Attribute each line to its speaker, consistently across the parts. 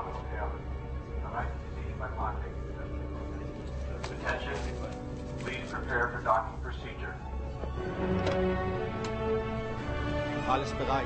Speaker 1: Damen und Herren, erreichen Sie die beim Anlegen. Attention, please prepare for docking procedure.
Speaker 2: Alles bereit.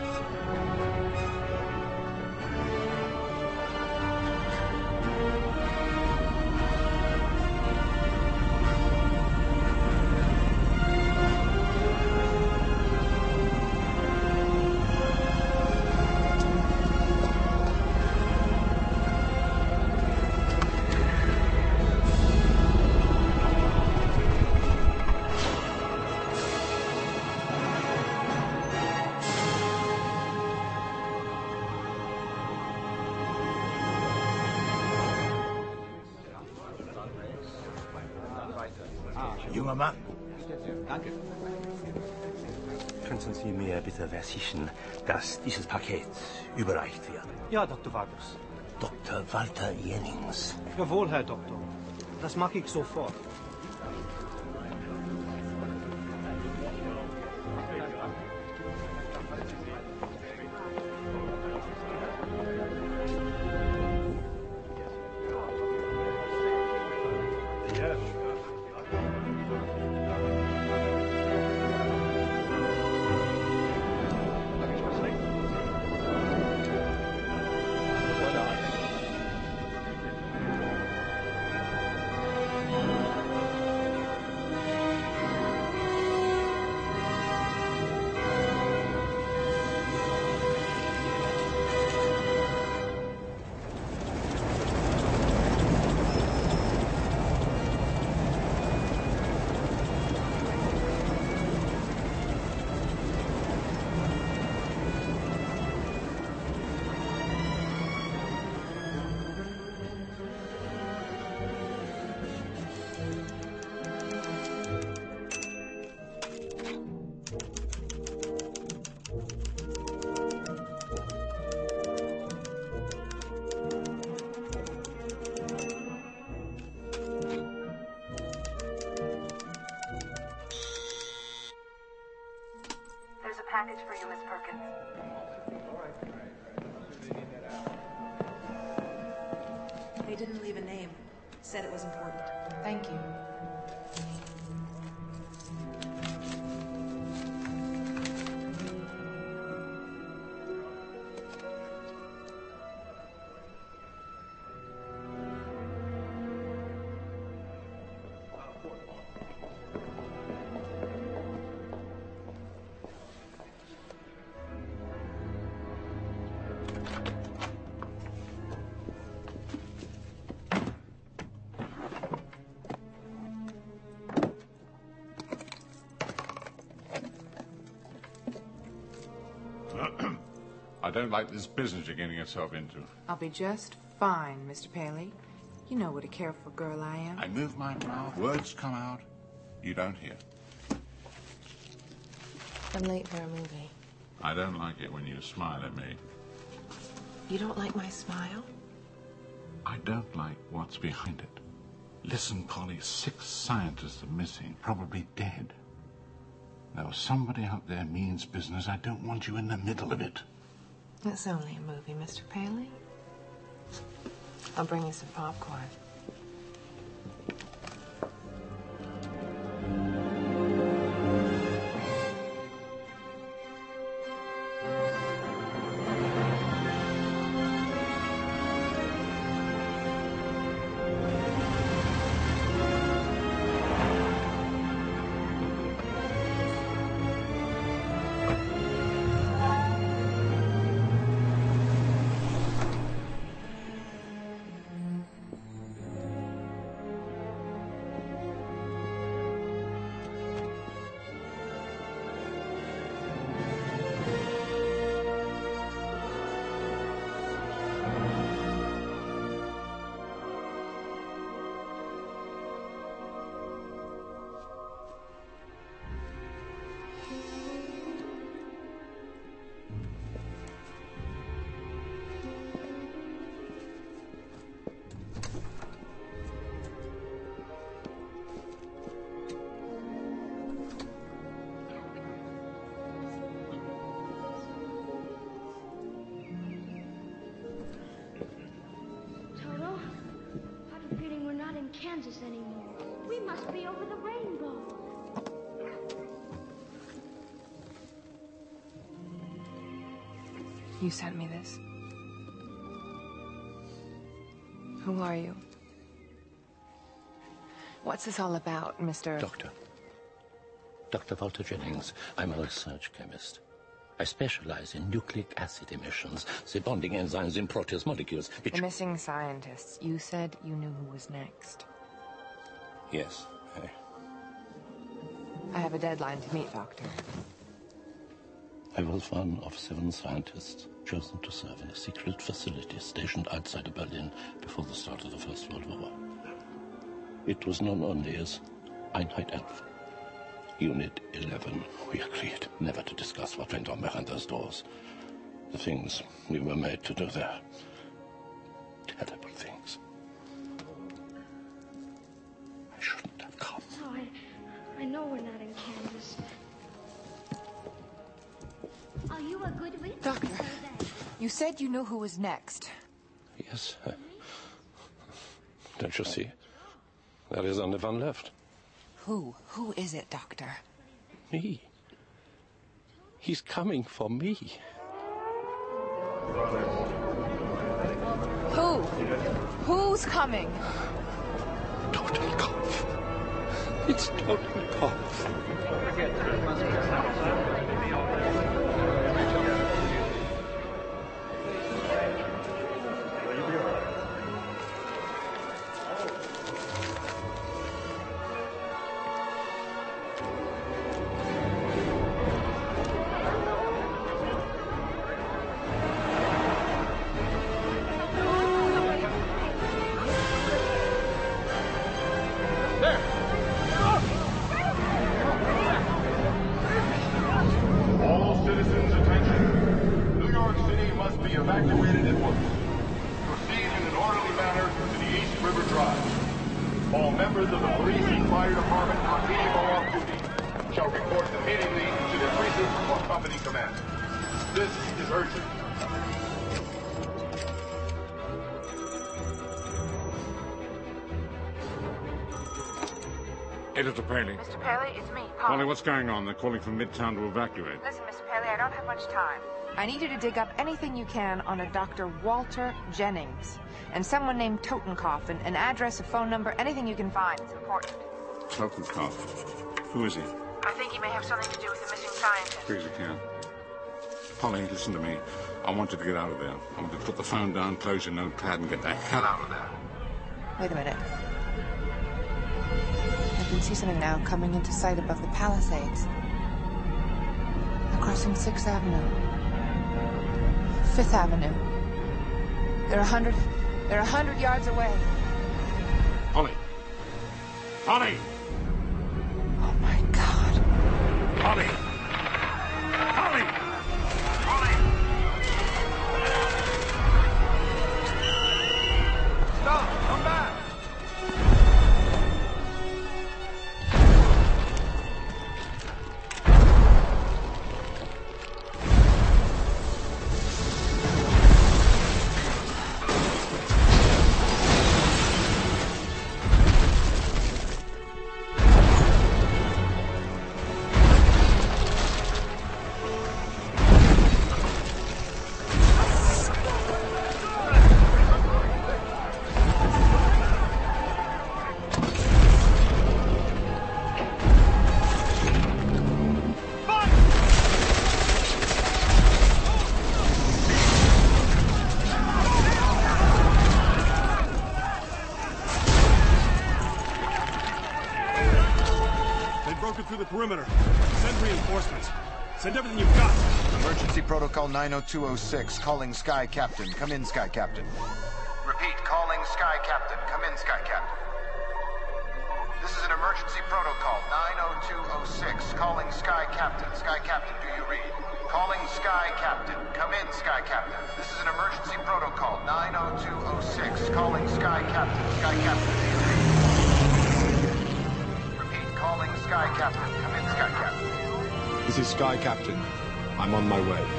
Speaker 3: Junger Mann.
Speaker 2: Danke.
Speaker 3: Könnten Sie mir bitte versichern, dass dieses Paket überreicht wird?
Speaker 2: Ja, Dr. Vargas.
Speaker 3: Dr. Walter Jennings.
Speaker 2: Jawohl, Herr Doktor. Das mache ich sofort.
Speaker 4: There's a package for you, Miss Perkins.
Speaker 5: They didn't leave a name. Said it was important.
Speaker 4: Thank you.
Speaker 6: I don't like this business you're getting yourself into.
Speaker 7: I'll be just fine, Mr. Paley. You know what a careful girl I am.
Speaker 6: I move my mouth, words come out, you don't hear.
Speaker 8: I'm late for a movie.
Speaker 6: I don't like it when you smile at me.
Speaker 8: You don't like my smile?
Speaker 6: I don't like what's behind it. Listen, Polly, 6 scientists are missing, probably dead. Now, somebody out there means business. I don't want you in the middle of it.
Speaker 8: It's only a movie, Mr. Paley. I'll bring you some popcorn.
Speaker 9: Kansas anymore. We must be over the rainbow.
Speaker 7: You sent me this. Who are you? What's this all about, Mr.
Speaker 3: Doctor. Dr. Walter Jennings. I'm a research chemist. I specialize in nucleic acid emissions, the bonding enzymes in protease molecules, which...
Speaker 7: The missing scientists. You said you knew who was next.
Speaker 3: Yes.
Speaker 7: I have a deadline to meet, Doctor.
Speaker 3: I was one of 7 scientists chosen to serve in a secret facility stationed outside of Berlin before the start of the First World War. It was known only as Einheit 11. Unit 11. We agreed never to discuss what went on behind those doors. The things we were made to do there. Terrible things. I shouldn't have come.
Speaker 9: No, I know we're not in Kansas. Are you a good witness?
Speaker 7: Doctor, you said you knew who was next.
Speaker 3: Yes. Don't you see? There is only one left.
Speaker 7: Who? Who is it, Doctor?
Speaker 3: Me. He's coming for me.
Speaker 7: Who? Who's coming?
Speaker 3: Totenkopf. It's Totenkopf.
Speaker 6: Editor Paley.
Speaker 7: Mr. Paley, it's me,
Speaker 6: Polly, what's going on? They're calling from Midtown to evacuate.
Speaker 7: Listen, Mr. Paley, I don't have much time. I need you to dig up anything you can on a Dr. Walter Jennings and someone named Totenkopf, an address, a phone number, anything you can find. It's important.
Speaker 6: Totenkopf. Who is he?
Speaker 7: I think he may have something to do with the missing scientist.
Speaker 6: Please, you can. Polly, listen to me. I want you to get out of there. I want you to put the phone down, close your notepad, and get the hell out of there.
Speaker 7: Wait a minute. I can see something now coming into sight above the Palisades. They're crossing 6th Avenue. 5th Avenue. They're 100 yards away.
Speaker 6: Polly! Polly!
Speaker 7: Oh, my God.
Speaker 6: Polly! Polly! Polly!
Speaker 2: Stop! Come back!
Speaker 10: Through the perimeter. Send reinforcements. Send everything you've got.
Speaker 11: Emergency Protocol 90206. Calling Sky Captain. Come in, Sky Captain. Repeat. Calling Sky Captain. Come in, Sky Captain. This is an emergency protocol 90206. Calling Sky Captain. Sky Captain, do you read? Calling Sky Captain. Come in, Sky Captain. This is an emergency protocol 90206. Calling Sky Captain. Sky Captain, do you read? Calling Sky Captain. Come in, Sky Captain.
Speaker 10: This is Sky Captain. I'm on my way.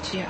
Speaker 8: Joe.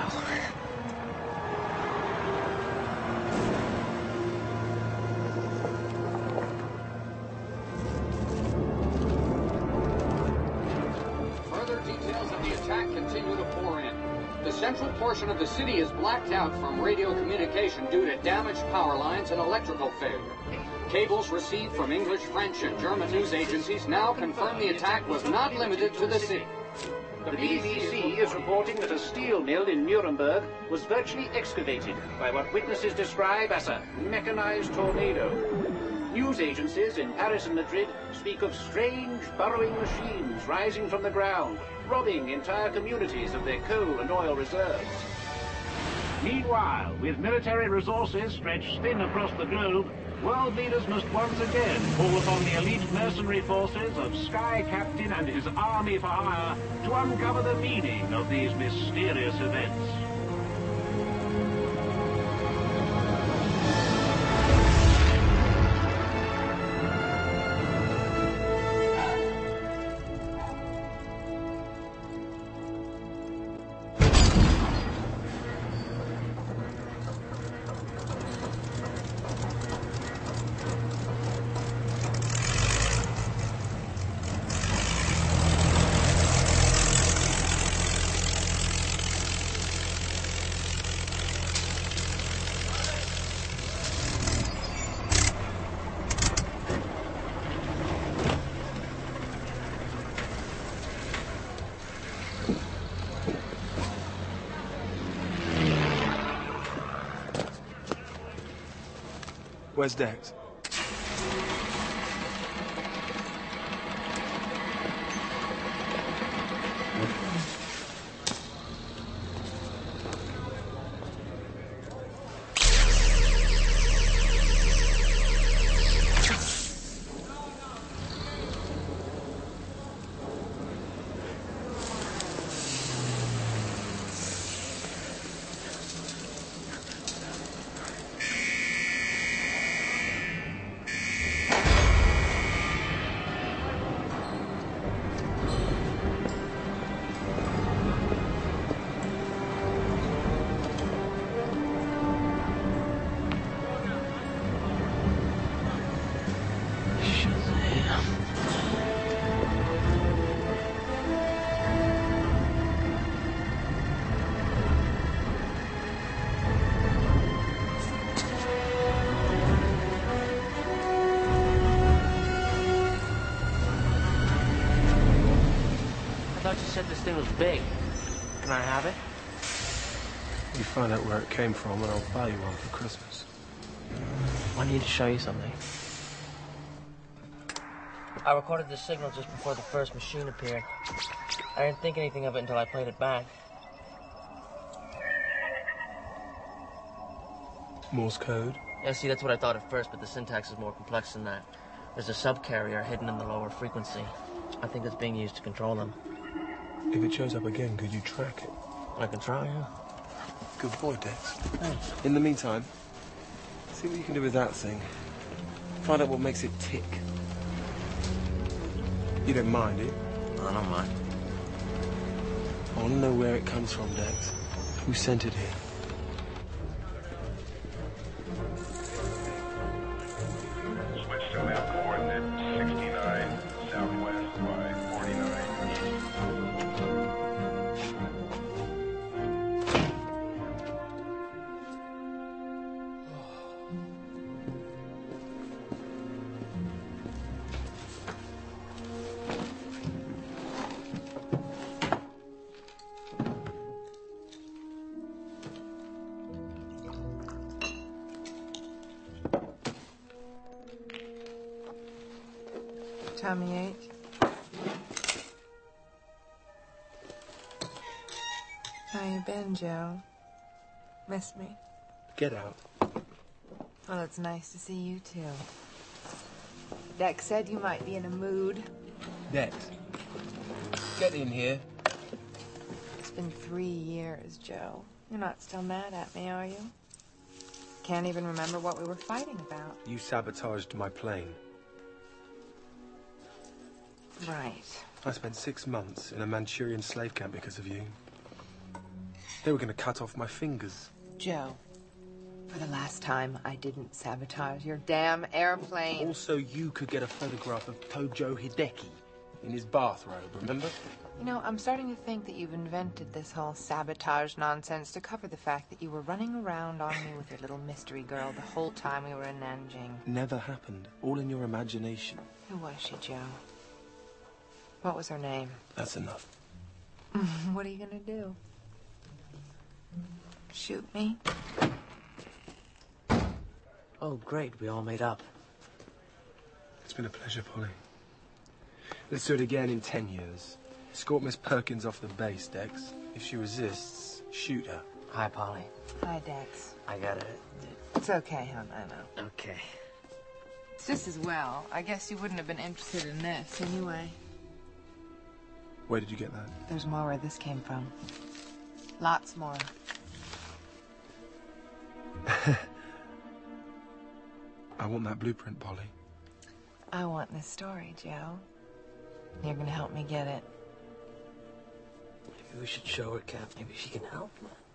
Speaker 12: Further details of the attack continue to pour in. The central portion of the city is blacked out from radio communication due to damaged power lines and electrical failure. Cables received from English, French, and German news agencies now confirm the attack was not limited to the city.
Speaker 13: The BBC is reporting that a steel mill in Nuremberg was virtually excavated by what witnesses describe as a mechanized tornado. News agencies in Paris and Madrid speak of strange burrowing machines rising from the ground, robbing entire communities of their coal and oil reserves. Meanwhile, with military resources stretched thin across the globe, world leaders must once again call upon the elite mercenary forces of Sky Captain and his army for hire to uncover the meaning of these mysterious events.
Speaker 14: Where's Dex?
Speaker 15: This thing was big. Can I have it?
Speaker 14: You find out where it came from and I'll buy you one for Christmas.
Speaker 15: I need to show you something. I recorded the signal just before the first machine appeared. I didn't think anything of it until I played it back.
Speaker 14: Morse code?
Speaker 15: Yeah, see, that's what I thought at first, but the syntax is more complex than that. There's a subcarrier hidden in the lower frequency. I think it's being used to control them.
Speaker 14: If it shows up again, could you track it?
Speaker 15: I can try, yeah.
Speaker 14: Good boy, Dex.
Speaker 15: Thanks.
Speaker 14: In the meantime, see what you can do with that thing. Find out what makes it tick. You don't mind it?
Speaker 15: I don't mind.
Speaker 14: I want to know where it comes from, Dex. Who sent it here?
Speaker 16: Switch to map coordinate 69 southwest by 49.
Speaker 8: Tommy H. How you been, Joe? Miss me?
Speaker 14: Get out.
Speaker 8: Well, it's nice to see you, too. Dex said you might be in a mood.
Speaker 14: Dex, get in here.
Speaker 8: It's been 3 years, Joe. You're not still mad at me, are you? Can't even remember what we were fighting about.
Speaker 14: You sabotaged my plane.
Speaker 8: Right.
Speaker 14: I spent 6 months in a Manchurian slave camp because of you. They were going to cut off my fingers.
Speaker 8: Joe, for the last time, I didn't sabotage your damn airplane.
Speaker 14: Also, you could get a photograph of Tojo Hideki in his bathrobe, remember?
Speaker 8: You know, I'm starting to think that you've invented this whole sabotage nonsense to cover the fact that you were running around on me with your little mystery girl the whole time we were in Nanjing.
Speaker 14: Never happened. All in your imagination.
Speaker 8: Who was she, Joe? What was her name?
Speaker 14: That's enough.
Speaker 8: What are you gonna do? Shoot me?
Speaker 15: Oh, great. We all made up.
Speaker 14: It's been a pleasure, Polly. Let's do it again in 10 years. Escort Miss Perkins off the base, Dex. If she resists, shoot her.
Speaker 15: Hi, Polly.
Speaker 8: Hi, Dex.
Speaker 15: I got it.
Speaker 8: It's okay, hon, I know.
Speaker 15: Okay.
Speaker 8: It's just as well. I guess you wouldn't have been interested in this anyway.
Speaker 14: Where did you get that?
Speaker 8: There's more where this came from. Lots more.
Speaker 14: I want that blueprint, Polly.
Speaker 8: I want this story, Joe. You're gonna help me get it.
Speaker 15: Maybe we should show her, Cap. Maybe she can help.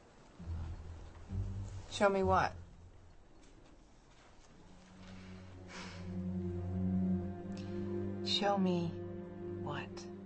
Speaker 8: Show me what? Show me what?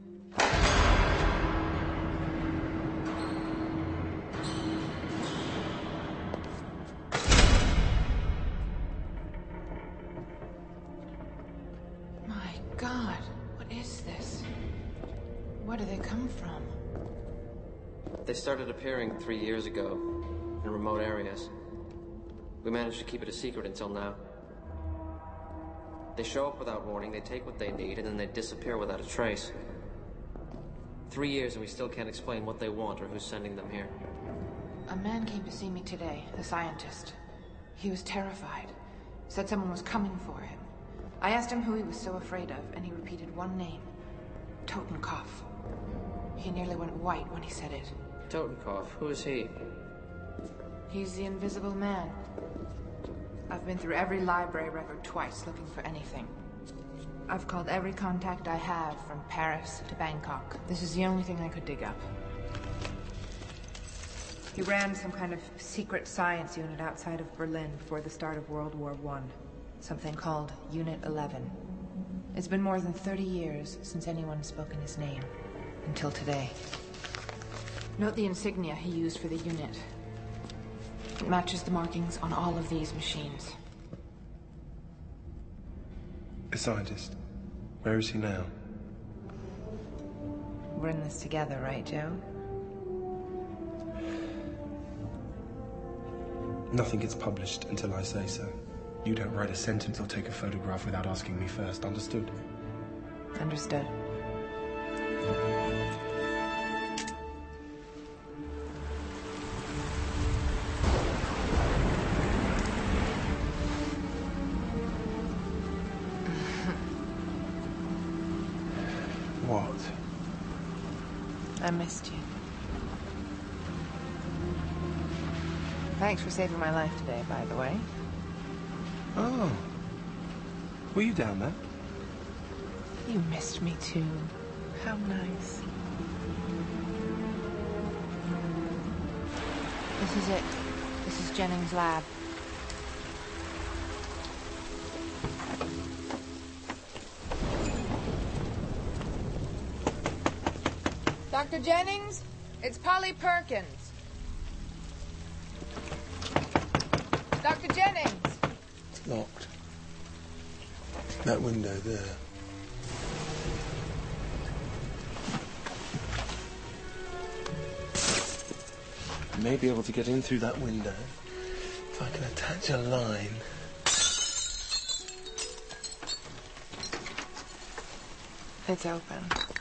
Speaker 8: My God, what is this? Where do they come from?
Speaker 15: They started appearing 3 years ago in remote areas. We managed to keep it a secret until now. They show up without warning, they take what they need, and then they disappear without a trace. 3 years and we still can't explain what they want or who's sending them here.
Speaker 8: A man came to see me today, a scientist. He was terrified. Said someone was coming for him. I asked him who he was so afraid of, and he repeated one name. Totenkopf. He nearly went white when he said it.
Speaker 15: Totenkopf, who is he?
Speaker 8: He's the Invisible Man. I've been through every library record twice looking for anything. I've called every contact I have from Paris to Bangkok. This is the only thing I could dig up. He ran some kind of secret science unit outside of Berlin before the start of World War I. Something called Unit 11. It's been more than 30 years since anyone has spoken his name. Until today. Note the insignia he used for the unit. It matches the markings on all of these machines.
Speaker 14: A scientist. Where is he now?
Speaker 8: We're in this together, right, Joe?
Speaker 14: Nothing gets published until I say so. You don't write a sentence or take a photograph without asking me first, understood?
Speaker 8: Understood.
Speaker 14: What?
Speaker 8: I missed you. Thanks for saving my life today, by the way.
Speaker 14: Oh. Were you down there?
Speaker 8: You missed me too. How nice. This is it. This is Jennings' lab. Dr. Jennings, it's Polly Perkins. Dr. Jennings!
Speaker 14: It's locked. That window there. I may be able to get in through that window if I can attach a line.
Speaker 8: It's open.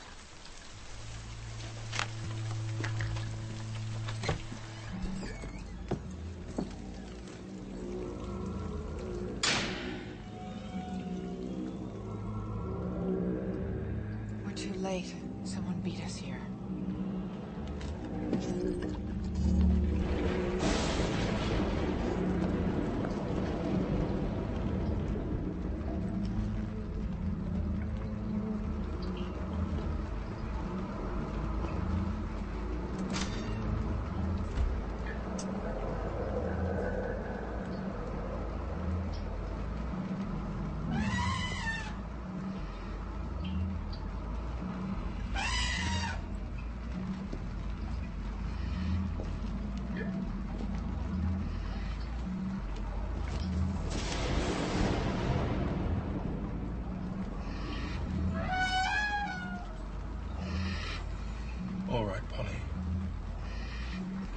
Speaker 8: We're too late. Someone beat us here.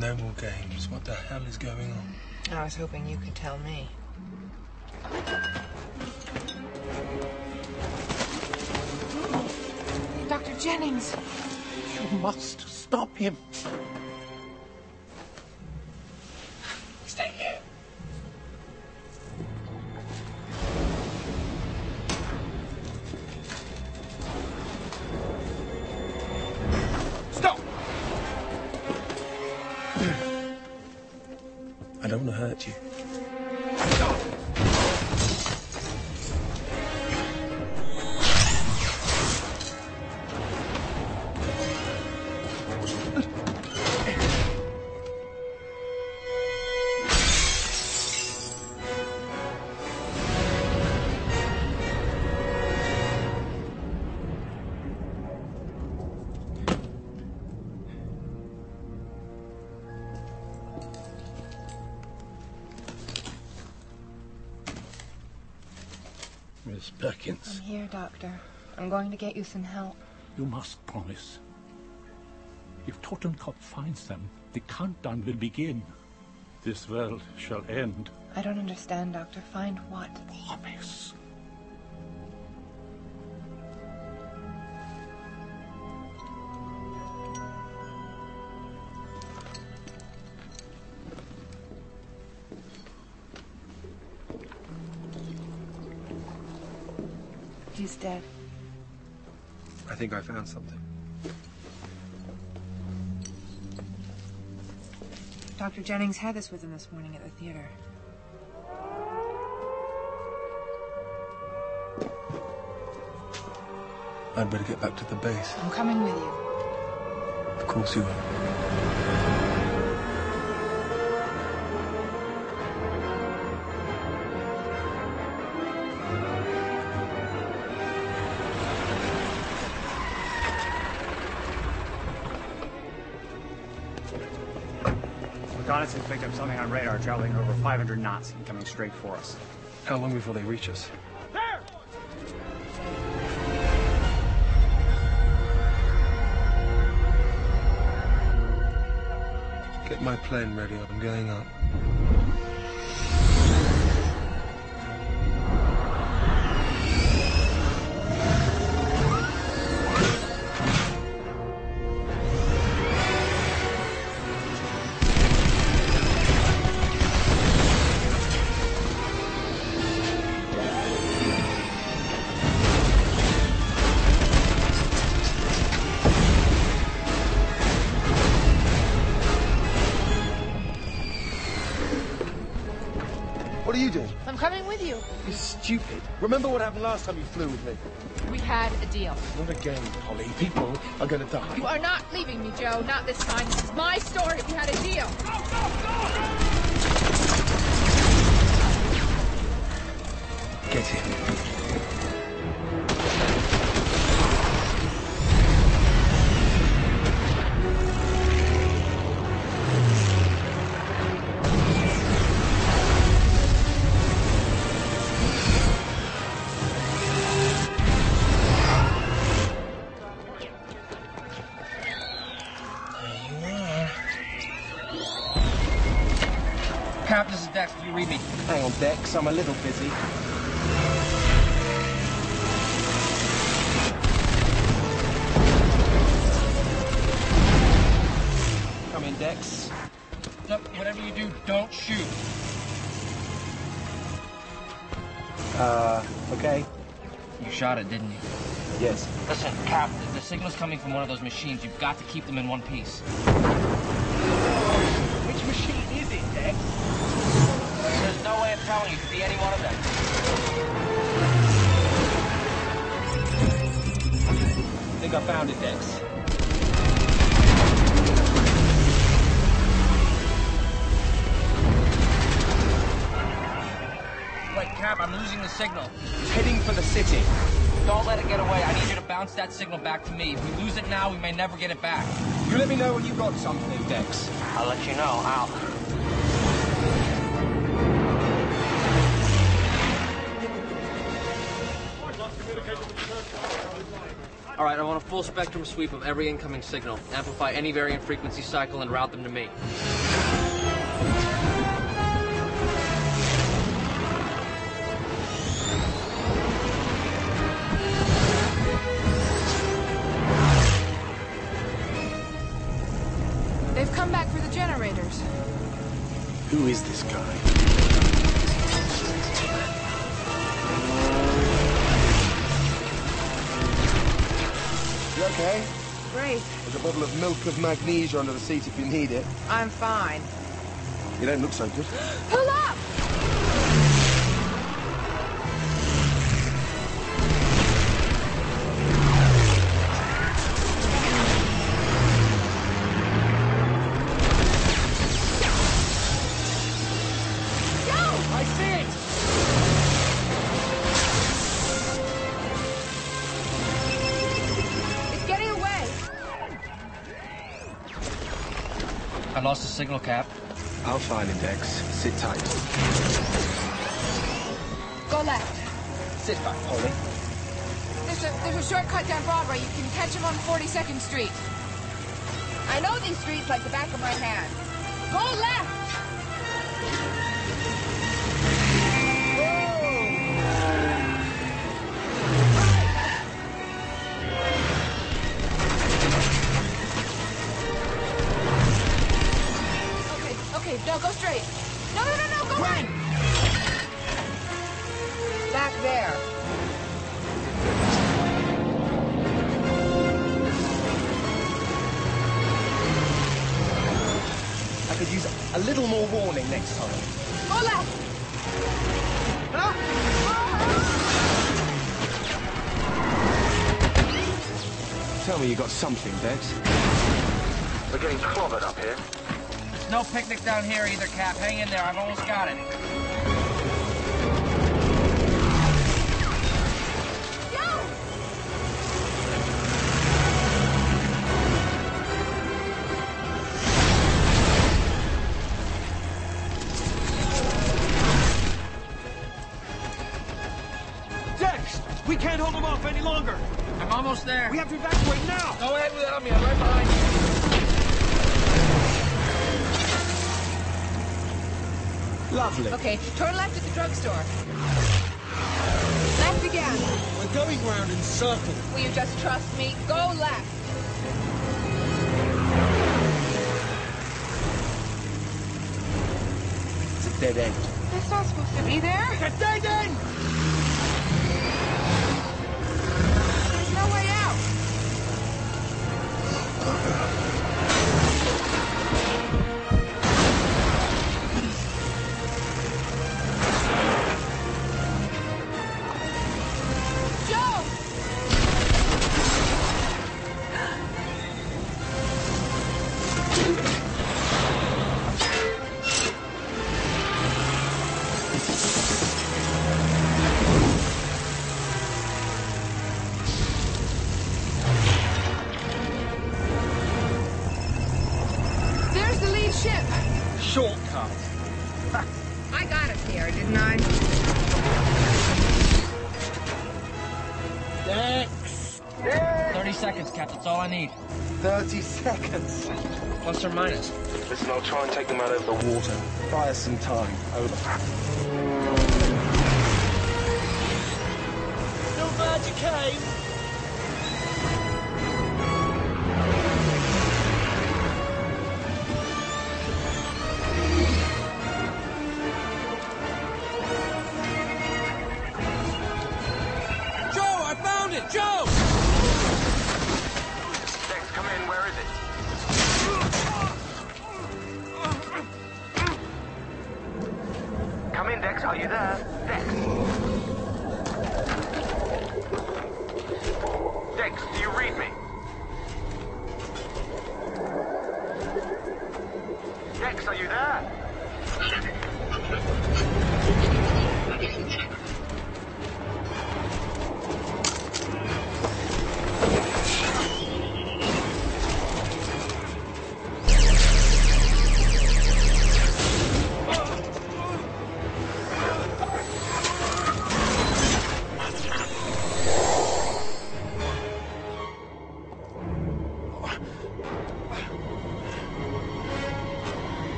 Speaker 14: No more games. What the hell is going on?
Speaker 8: I was hoping you could tell me. Dr. Jennings!
Speaker 3: You must stop him.
Speaker 14: Stay here. Stop! I don't want to hurt you. Stop!
Speaker 3: Miss Perkins.
Speaker 8: I'm here, Doctor. I'm going to get you some help.
Speaker 3: You must promise. If Totenkopf finds them, the countdown will begin. This world shall end.
Speaker 8: I don't understand, Doctor. Find what?
Speaker 3: Promise.
Speaker 8: He's dead.
Speaker 14: I think I found something.
Speaker 8: Dr. Jennings had this with him this morning at the theater.
Speaker 14: I'd better get back to the base.
Speaker 8: I'm coming with you.
Speaker 14: Of course you will.
Speaker 17: Reconnaissance picked up something on radar traveling over 500 knots and coming straight for us.
Speaker 14: How long before they reach us?
Speaker 17: There!
Speaker 14: Get my plane ready. I'm going up.
Speaker 18: What are you doing?
Speaker 19: I'm coming with you.
Speaker 18: You're stupid. Remember what happened last time you flew with me?
Speaker 19: We had a deal.
Speaker 18: Not again, Polly. People are going to die.
Speaker 19: You are not leaving me, Joe. Not this time. This is my story. We had a deal.
Speaker 14: Get him.
Speaker 20: Cap, this is Dex. Can you read me?
Speaker 18: Hang on, Dex. I'm a little busy. Come in, Dex.
Speaker 20: Look, whatever you do, don't shoot.
Speaker 18: Okay.
Speaker 20: You shot it, didn't you?
Speaker 18: Yes.
Speaker 20: Listen, Cap, the signal's coming from one of those machines. You've got to keep them in one piece.
Speaker 18: Which machine is it, Dex?
Speaker 20: There's no way of telling. You could be any one of them.
Speaker 18: I think I found it, Dex.
Speaker 20: Wait, Cap, I'm losing the signal.
Speaker 18: It's heading for the city.
Speaker 20: Don't let it get away. I need you to bounce that signal back to me. If we lose it now, we may never get it back.
Speaker 18: You let me know when you got something, Dex.
Speaker 20: I'll let you know. Out. All right, I want a full spectrum sweep of every incoming signal. Amplify any variant frequency cycle and route them to me.
Speaker 8: They've come back for the generators.
Speaker 14: Who is this guy? You okay?
Speaker 8: Great.
Speaker 14: There's a bottle of milk of magnesia under the seat if you need it.
Speaker 8: I'm fine.
Speaker 14: You don't look so good.
Speaker 8: Pull up!
Speaker 18: I see it!
Speaker 8: It's getting away!
Speaker 20: I lost the signal, Cap.
Speaker 14: I'll find him, Dex. Sit tight.
Speaker 8: Go left.
Speaker 18: Sit back, Polly.
Speaker 8: There's a shortcut down Broadway. You can catch him on 42nd Street. I know these streets like the back of my hand. Go left! Okay, no, go straight. No, go right! Back there.
Speaker 18: I could use a little more warning next time.
Speaker 8: Go left!
Speaker 14: Tell me you got something, Dex.
Speaker 11: We're getting clobbered up here.
Speaker 20: No picnic down here either, Cap. Hang in there. I've almost got it.
Speaker 18: Dex! We can't hold them off any longer!
Speaker 20: I'm almost there.
Speaker 18: We have to evacuate now!
Speaker 20: Go ahead without me. I'm right behind you.
Speaker 14: Lovely.
Speaker 8: Okay, turn left at the drugstore. Left again.
Speaker 18: We're going round in circles.
Speaker 8: Will you just trust me? Go left.
Speaker 18: It's a dead end.
Speaker 8: It's not supposed to be there.
Speaker 18: A dead end!
Speaker 8: There's no way out.
Speaker 18: Shortcut.
Speaker 8: I got us here, didn't I?
Speaker 18: Dex!
Speaker 20: 30 seconds, Cap. That's all I need.
Speaker 14: 30 seconds.
Speaker 20: Plus or minus.
Speaker 14: Listen, I'll try and take them out over the water. Buy us some time. Over.
Speaker 18: So glad you came.
Speaker 20: Joe!
Speaker 11: Dex, come in. Where is it? Come in, Dex. Are you there? Dex. Dex, do you read me? Dex, are you there?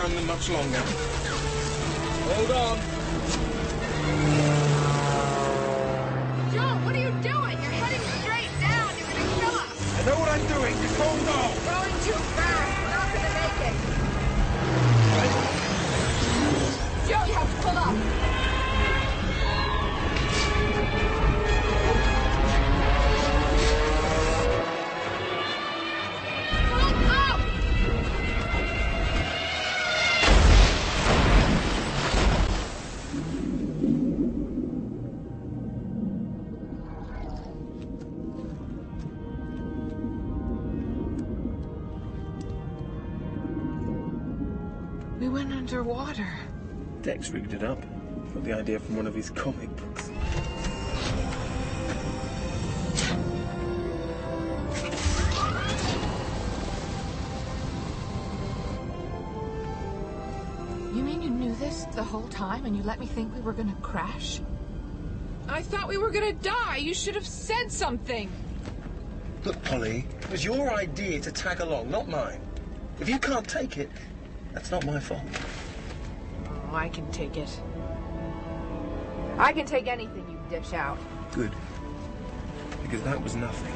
Speaker 14: stand them much longer. Hold on.
Speaker 19: Joe, what are you doing? You're heading straight down. You're gonna kill us.
Speaker 14: I know what I'm doing. Just hold on.
Speaker 19: Going too fast. We're not gonna make it. Joe, you have to pull up.
Speaker 8: We went underwater.
Speaker 14: Dex rigged it up. Got the idea from one of his comic books.
Speaker 8: You mean you knew this the whole time and you let me think we were gonna crash?
Speaker 19: I thought we were gonna die. You should have said something.
Speaker 14: Look, Polly, it was your idea to tag along, not mine. If you can't take it, that's not my fault.
Speaker 8: Oh, I can take it. I can take anything you dish out.
Speaker 14: Good. Because that was nothing.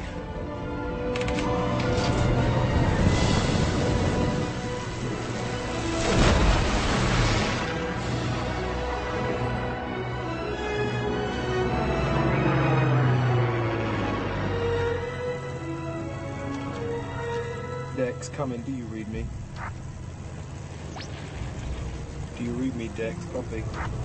Speaker 14: Dex, come in. Do you read me? Do you read me, Dex? Copy.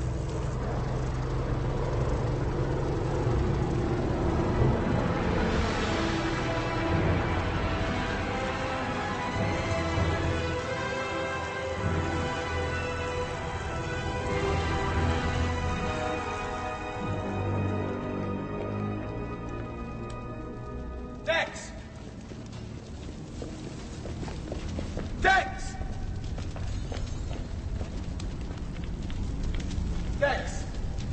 Speaker 2: Dex! Dex! Dex!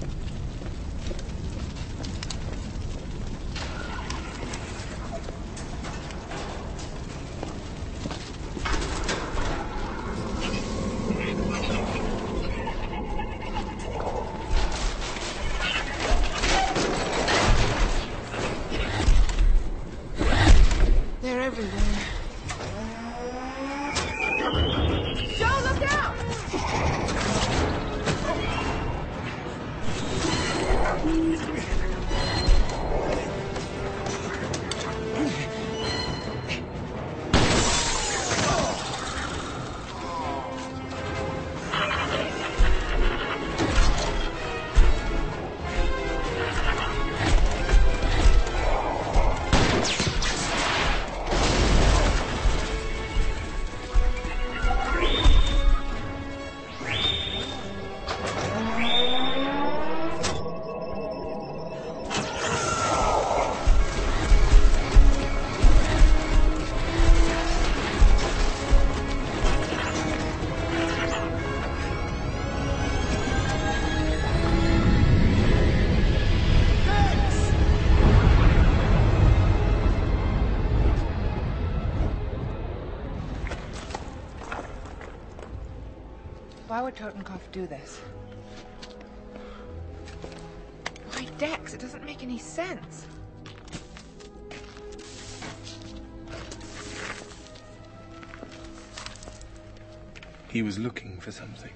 Speaker 8: They're everywhere.
Speaker 19: Joe, look out!
Speaker 8: Why would Totenkopf do this? Why Dex? It doesn't make any sense.
Speaker 14: He was looking for something.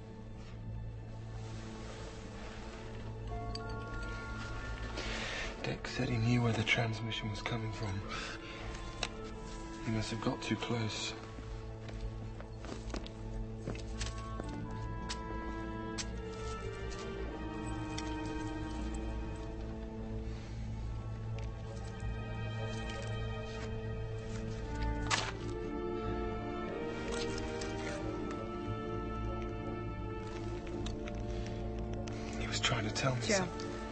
Speaker 14: Dex said he knew where the transmission was coming from. He must have got too close. He was trying to tell me something.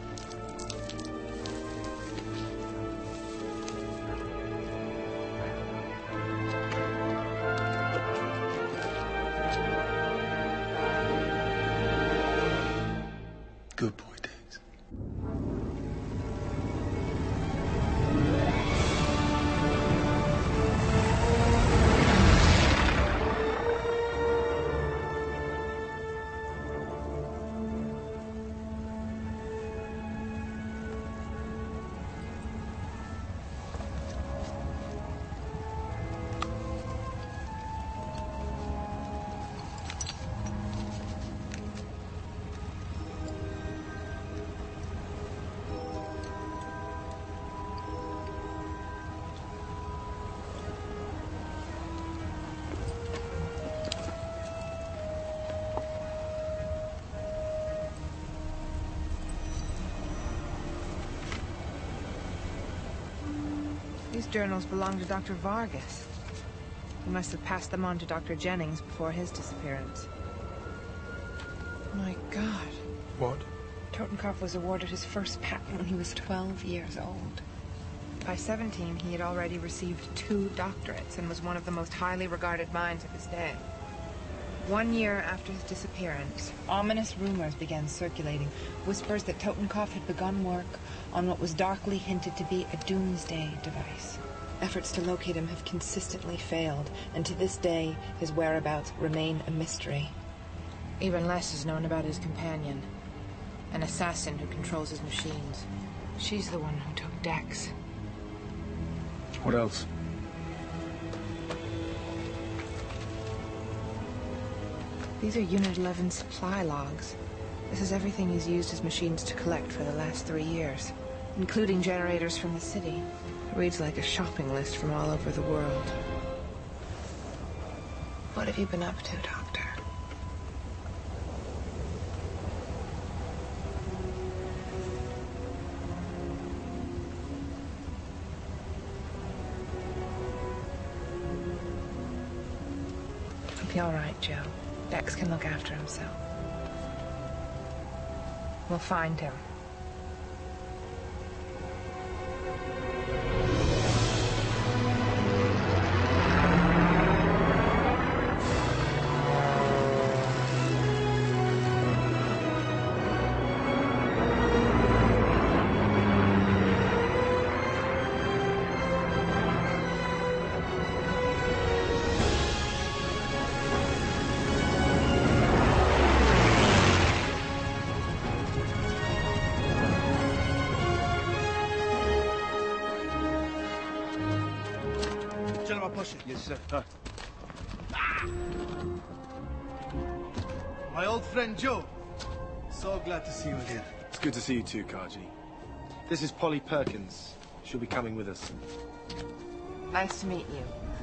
Speaker 14: Good boy, Dex.
Speaker 8: These journals belong to Dr. Vargas. He must have passed them on to Dr. Jennings before his disappearance. My God.
Speaker 14: What?
Speaker 8: Totenkopf was awarded his first patent when he was 12 years old. By 17, he had already received 2 doctorates and was one of the most highly regarded minds of his day. 1 year after his disappearance, ominous rumors began circulating, whispers that Totenkopf had begun work on what was darkly hinted to be a doomsday device. Efforts to locate him have consistently failed, and to this day, his whereabouts remain a mystery. Even less is known about his companion, an assassin who controls his machines. She's the one who took Dex.
Speaker 14: What else?
Speaker 8: These are Unit 11 supply logs. This is everything he's used his machines to collect for the last 3 years, including generators from the city. It reads like a shopping list from all over the world. What have you been up to, Doctor? You'll be all right, Joe. Dex can look after himself. We'll find him.
Speaker 18: Yes, sir. My old friend Joe. So glad to see you again.
Speaker 14: It's good to see you too, Kaji. This is Polly Perkins. She'll be coming with us.
Speaker 8: Nice to meet you.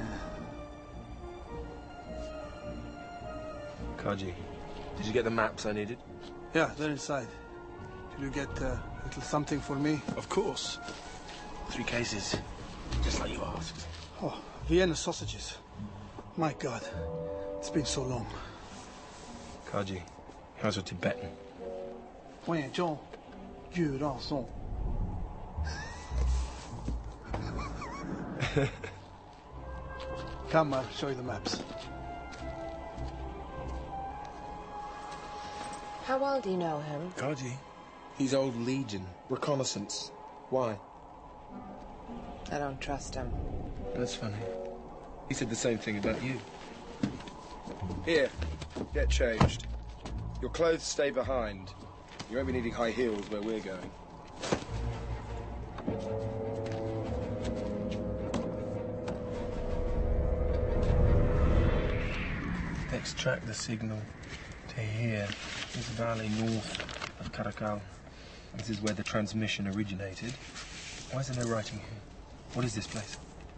Speaker 14: Kaji, did you get the maps I needed?
Speaker 18: Yeah, they're inside. Did you get a little something for me?
Speaker 14: Of course. 3 cases, just like you asked.
Speaker 18: Oh, Vienna sausages. My God, it's been so long.
Speaker 14: Kaji, how's your Tibetan?
Speaker 18: Come, I'll show you the maps.
Speaker 8: How well do you know him?
Speaker 14: Kaji, he's old Legion. Reconnaissance. Why?
Speaker 8: I don't trust him.
Speaker 14: That's funny. He said the same thing about you. Here, get changed. Your clothes stay behind. You won't be needing high heels where we're going. Extract the signal to here. This valley north of Caracal. This is where the transmission originated. Why is there no writing here? What is this place?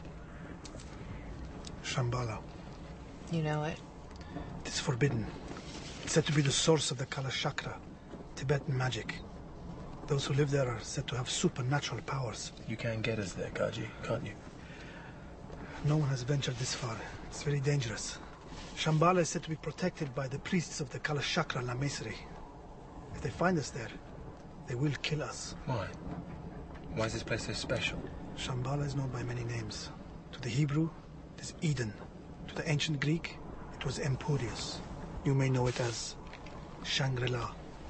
Speaker 18: Shambhala.
Speaker 8: You know it?
Speaker 18: It's forbidden. It's said to be the source of the Kala Chakra, Tibetan magic. Those who live there are said to have supernatural powers.
Speaker 14: You can get us there, Kaji, can't you?
Speaker 18: No one has ventured this far. It's very dangerous. Shambhala is said to be protected by the priests of the Kala Chakra La Mesri. If they find us there, they will kill us.
Speaker 14: Why? Why is this place so special?
Speaker 18: Shambhala is known by many names. To the Hebrew, it is Eden. To the ancient Greek, it was Emporius. You may know it as Shangri-La.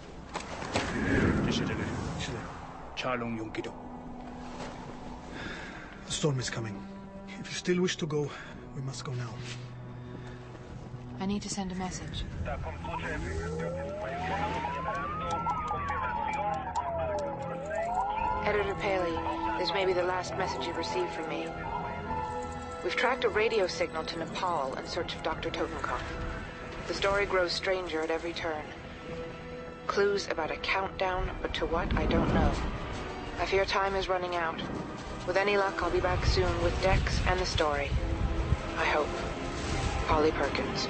Speaker 18: The storm is coming. If you still wish to go, we must go now.
Speaker 8: I need to send a message. Editor Paley, this may be the last message you've received from me. We've tracked a radio signal to Nepal in search of Dr. Totenkopf. The story grows stranger at every turn. Clues about a countdown, but to what, I don't know. I fear time is running out. With any luck, I'll be back soon with Dex and the story. I hope. Polly Perkins.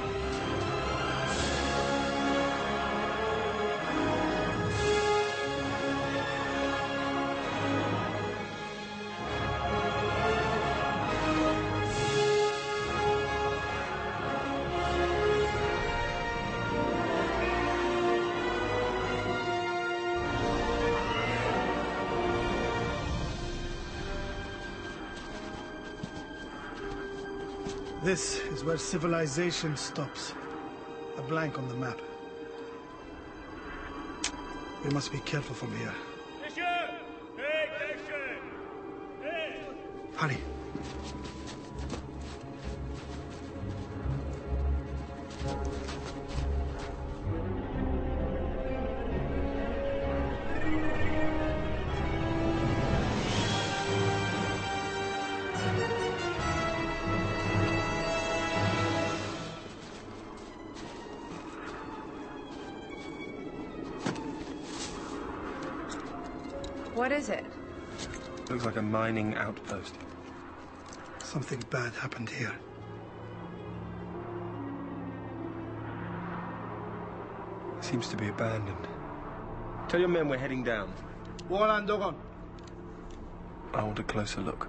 Speaker 18: This is where civilization stops. A blank on the map. We must be careful from here. Hurry.
Speaker 8: What is it?
Speaker 14: Looks like a mining outpost.
Speaker 18: Something bad happened here.
Speaker 14: Seems to be abandoned. Tell your men we're heading down.
Speaker 18: I
Speaker 14: want a closer look.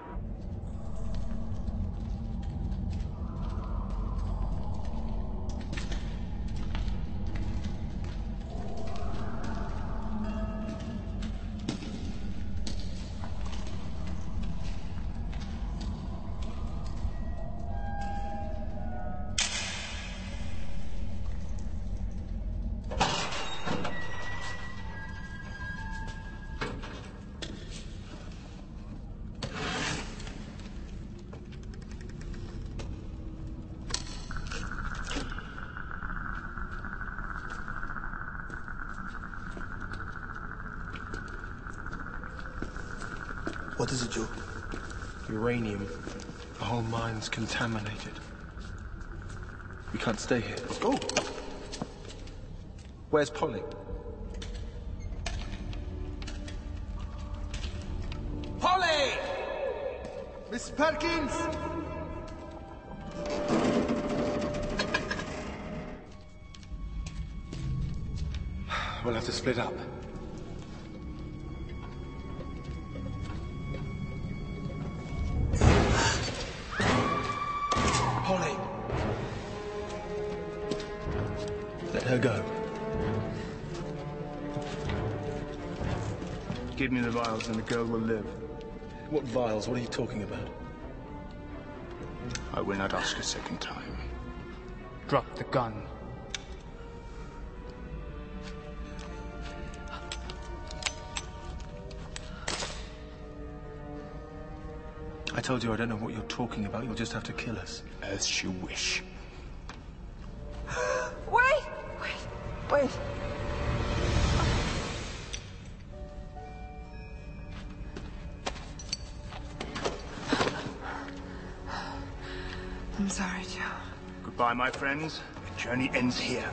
Speaker 18: What is it, Joe?
Speaker 14: Uranium. The whole mine's contaminated. We can't stay here.
Speaker 18: Let's go.
Speaker 14: Where's Polly?
Speaker 2: Polly!
Speaker 18: Miss Perkins!
Speaker 14: We'll have to split up. Polly! Let her go.
Speaker 10: Give me the vials and the girl will live.
Speaker 14: What vials? What are you talking about?
Speaker 10: I will not ask a second time.
Speaker 17: Drop the gun.
Speaker 14: I told you I don't know what you're talking about. You'll just have to kill us.
Speaker 10: As you wish.
Speaker 8: Wait! I'm sorry, Joe.
Speaker 10: Goodbye, my friends. The journey ends here.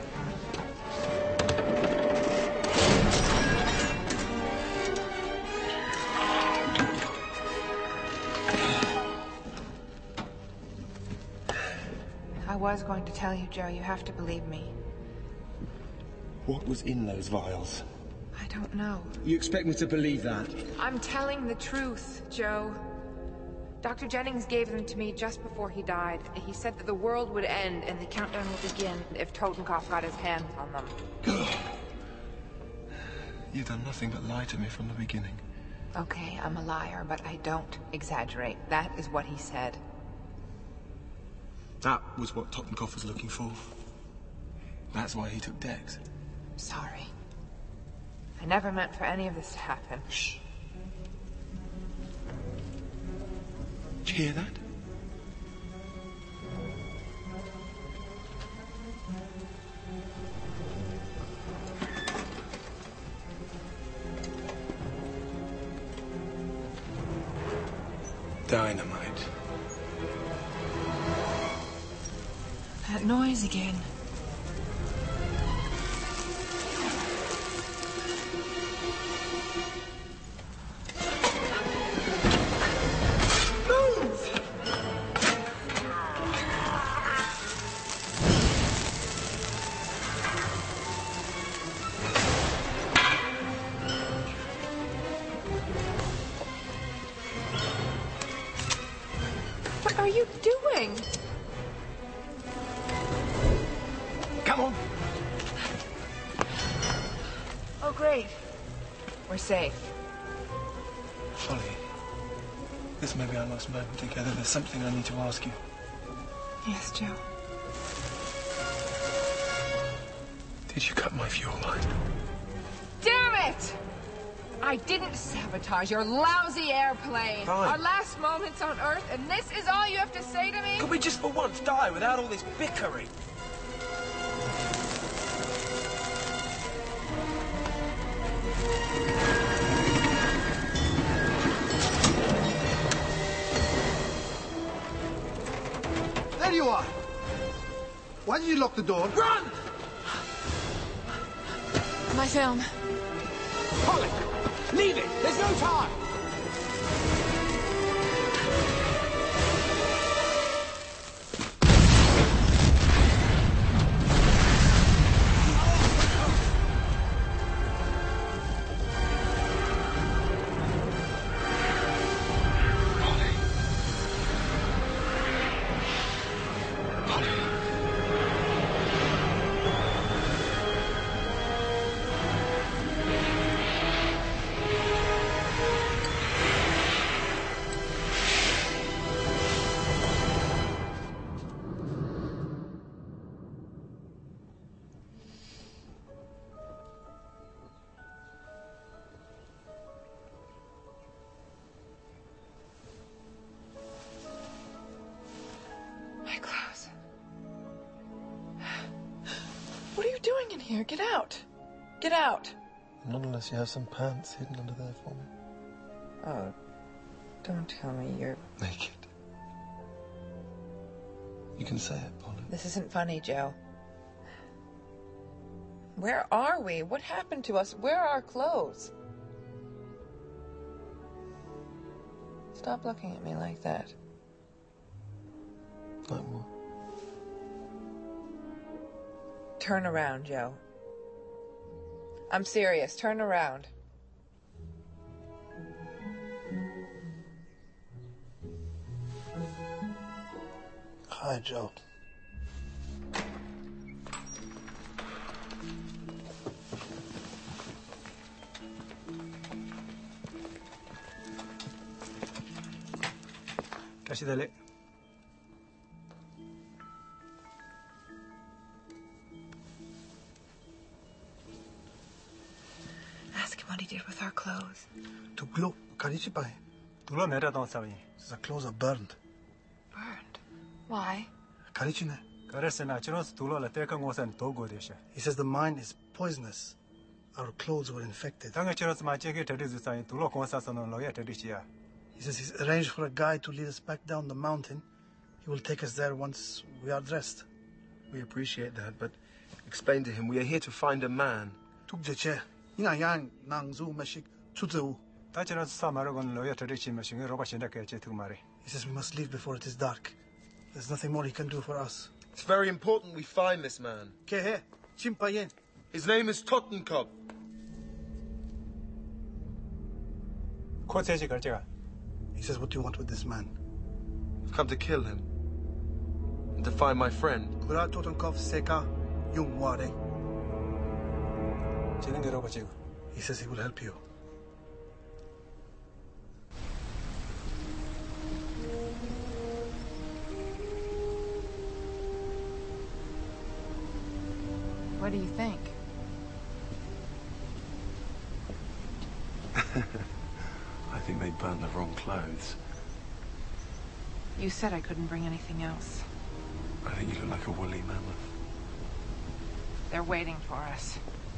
Speaker 8: I was going to tell you, Joe. You have to believe me.
Speaker 14: What was in those vials?
Speaker 8: I don't know.
Speaker 14: You expect me to believe that?
Speaker 8: I'm telling the truth, Joe. Dr. Jennings gave them to me just before he died. He said that the world would end and the countdown would begin if Totenkopf got his hands on them.
Speaker 14: You've done nothing but lie to me from the beginning.
Speaker 8: Okay, I'm a liar, but I don't exaggerate. That is what he said.
Speaker 14: That was what Totenkopf was looking for. That's why he took Dex.
Speaker 8: Sorry. I never meant for any of this to happen.
Speaker 14: Shh. Did you hear that? Dynamite.
Speaker 8: That noise again. What are you doing?
Speaker 14: Come on.
Speaker 8: Oh, great. We're safe.
Speaker 14: Polly, this may be our last moment together. There's something I need to ask you.
Speaker 8: Yes, Joe.
Speaker 14: Did you cut my fuel line?
Speaker 7: Damn it! I didn't sabotage your lousy airplane.
Speaker 14: Fine.
Speaker 7: Our last moments on Earth, and this is all you have to say to me?
Speaker 14: Could we just for once die without all this bickering?
Speaker 18: There you are. Why did you lock the door?
Speaker 14: Run!
Speaker 7: My film.
Speaker 2: Polly, leave it. There's no time.
Speaker 8: What are you doing in here? Get out. Get out.
Speaker 14: Not unless you have some pants hidden under there for me.
Speaker 8: Oh, don't tell me you're...
Speaker 14: Naked. You can say it, Polly.
Speaker 8: This isn't funny, Joe. Where are we? What happened to us? Where are our clothes? Stop looking at me like that.
Speaker 14: Like what?
Speaker 8: Turn around, Joe. I'm serious. Turn around.
Speaker 18: Hi, Joe.
Speaker 10: Cash dale.
Speaker 8: Ask him what he did with our clothes.
Speaker 18: Tuglo, karichipai.
Speaker 10: Tulo mera don sabi.
Speaker 18: The clothes are burned.
Speaker 8: Burned? Why?
Speaker 18: Karichine.
Speaker 10: Karesena chinos tulo la teka ngosan togo desha.
Speaker 18: He says the mine is poisonous. Our clothes were infected.
Speaker 10: Tanga chinos ma cheke tedi zusai tulo konsa sono loya tedi chia.
Speaker 18: He says he's arranged for a guy to lead us back down the mountain. He will take us there once we are dressed.
Speaker 14: We appreciate that, but explain to him we are here to find a man.
Speaker 18: Tukjeche. Ina yang nangzu meshik tuteu.
Speaker 10: Ta chinos sa maragon loya tedi chi mashinge roba shinda ke che tu mari.
Speaker 18: He says we must leave before it is dark. There's nothing more he can do for us.
Speaker 14: It's very important we find this man.
Speaker 18: Kehe, chimpayen.
Speaker 14: His name is Totenkopf.
Speaker 10: Koteji karchega.
Speaker 18: He says, what do you want with this man?
Speaker 14: I've come to kill him. And to find my friend.
Speaker 18: Kura Totenkopf seka yungware. He says he will help you.
Speaker 8: What do you think?
Speaker 14: I think they burnt the wrong clothes.
Speaker 8: You said I couldn't bring anything else.
Speaker 14: I think you look like a woolly mammoth.
Speaker 8: They're waiting for us.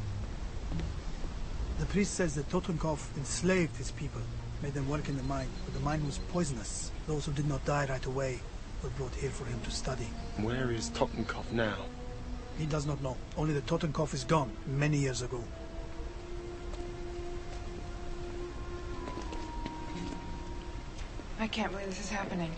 Speaker 18: The priest says that Totenkopf enslaved his people, made them work in the mine, but the mine was poisonous. Those who did not die right away were brought here for him to study.
Speaker 14: Where is Totenkopf now?
Speaker 18: He does not know. Only that Totenkopf is gone many years ago.
Speaker 8: I can't believe this is happening.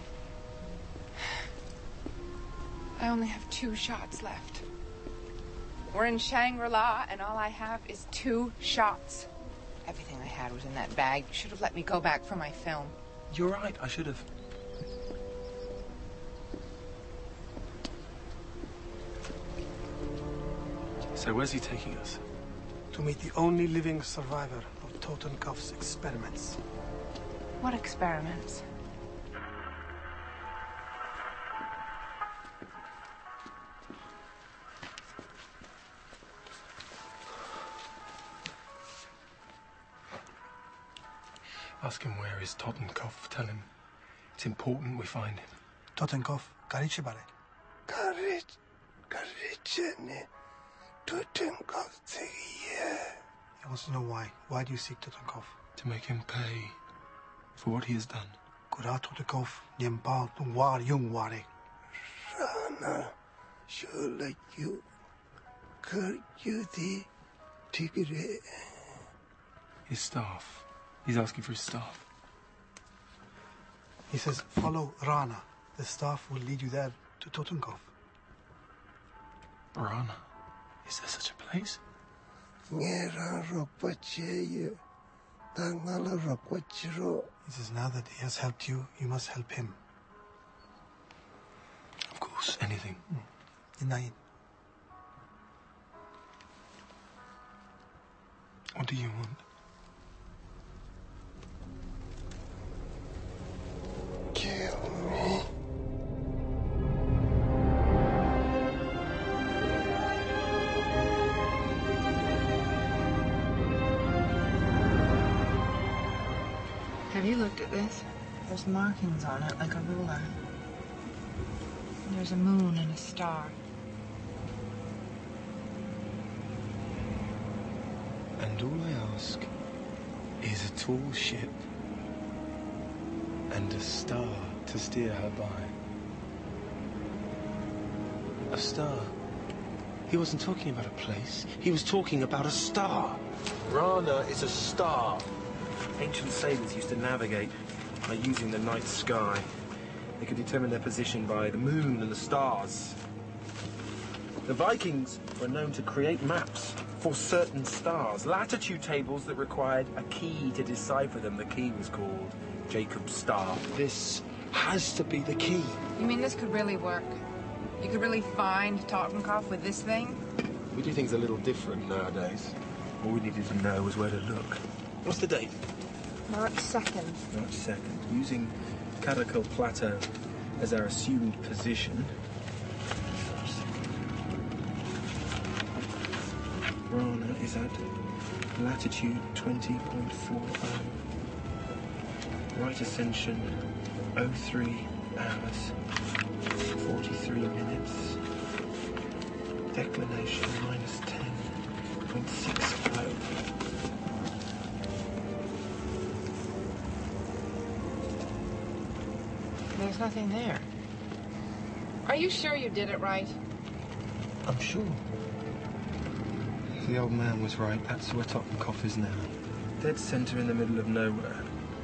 Speaker 8: I only have 2 shots left. We're in Shangri-La, and all I have is 2 shots. Everything I had was in that bag. You should have let me go back for my film.
Speaker 14: You're right, I should have. So where's he taking us?
Speaker 18: To meet the only living survivor of Totenkopf's experiments.
Speaker 8: What experiments?
Speaker 14: Ask him where is Totenkopf. Tell him it's important we find him.
Speaker 18: Totenkopf, Garichibare.
Speaker 21: Garichene, Totenkopf here.
Speaker 18: He wants to know why. Why do you seek Totenkopf?
Speaker 14: To make him pay for what he has done.
Speaker 18: Kura Totenkopf, Niembal, Tungwar, Jungware.
Speaker 21: Rana, show you. Kurjudi, Tigre.
Speaker 14: His staff. He's asking for his staff.
Speaker 18: He says, follow Rana. The staff will lead you there to Totenkopf.
Speaker 14: Rana? Is there such a place?
Speaker 18: He says, now that he has helped you, you must help him.
Speaker 14: Of course, anything.
Speaker 18: Inayin.
Speaker 14: What do you want?
Speaker 21: Kill me.
Speaker 8: Have you looked at this? There's markings on it like a ruler. There's a moon and a star.
Speaker 14: And all I ask is a tall ship and a star to steer her by. A star. He wasn't talking about a place. He was talking about a star. Rana is a star. Ancient sailors used to navigate by using the night sky. They could determine their position by the moon and the stars. The Vikings were known to create maps for certain stars, latitude tables that required a key to decipher them. The key was called Jacob's Star. This has to be the key.
Speaker 8: You mean this could really work? You could really find Totenkopf with this thing?
Speaker 14: We do things a little different nowadays. All we needed to know was where to look. What's the date?
Speaker 8: March 2nd.
Speaker 14: March 2nd. Using Karakul Plateau as our assumed position. Rana is at latitude 20.40. Right ascension, 03 hours, 43 minutes. Declination, minus 10.60.
Speaker 8: There's nothing there. Are you sure you did it right?
Speaker 14: I'm sure. The old man was right. That's where Totenkopf is now. Dead center in the middle of nowhere.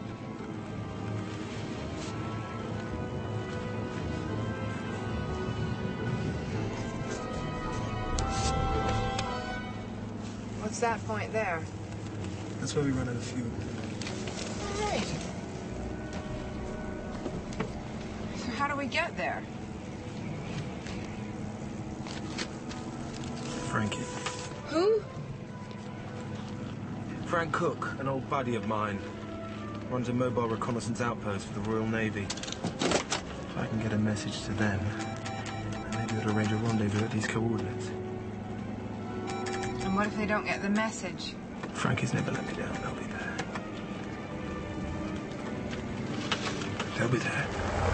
Speaker 8: What's that point there?
Speaker 14: That's where we run out of fuel.
Speaker 8: Right. So how do we get there?
Speaker 14: Frankie.
Speaker 8: Who?
Speaker 14: Frank Cook, an old buddy of mine. Runs a mobile reconnaissance outpost for the Royal Navy. If I can get a message to them, maybe we'll arrange a rendezvous at these coordinates.
Speaker 8: And what if they don't get the message?
Speaker 14: Frankie's never let me down. They'll be there. They'll be there.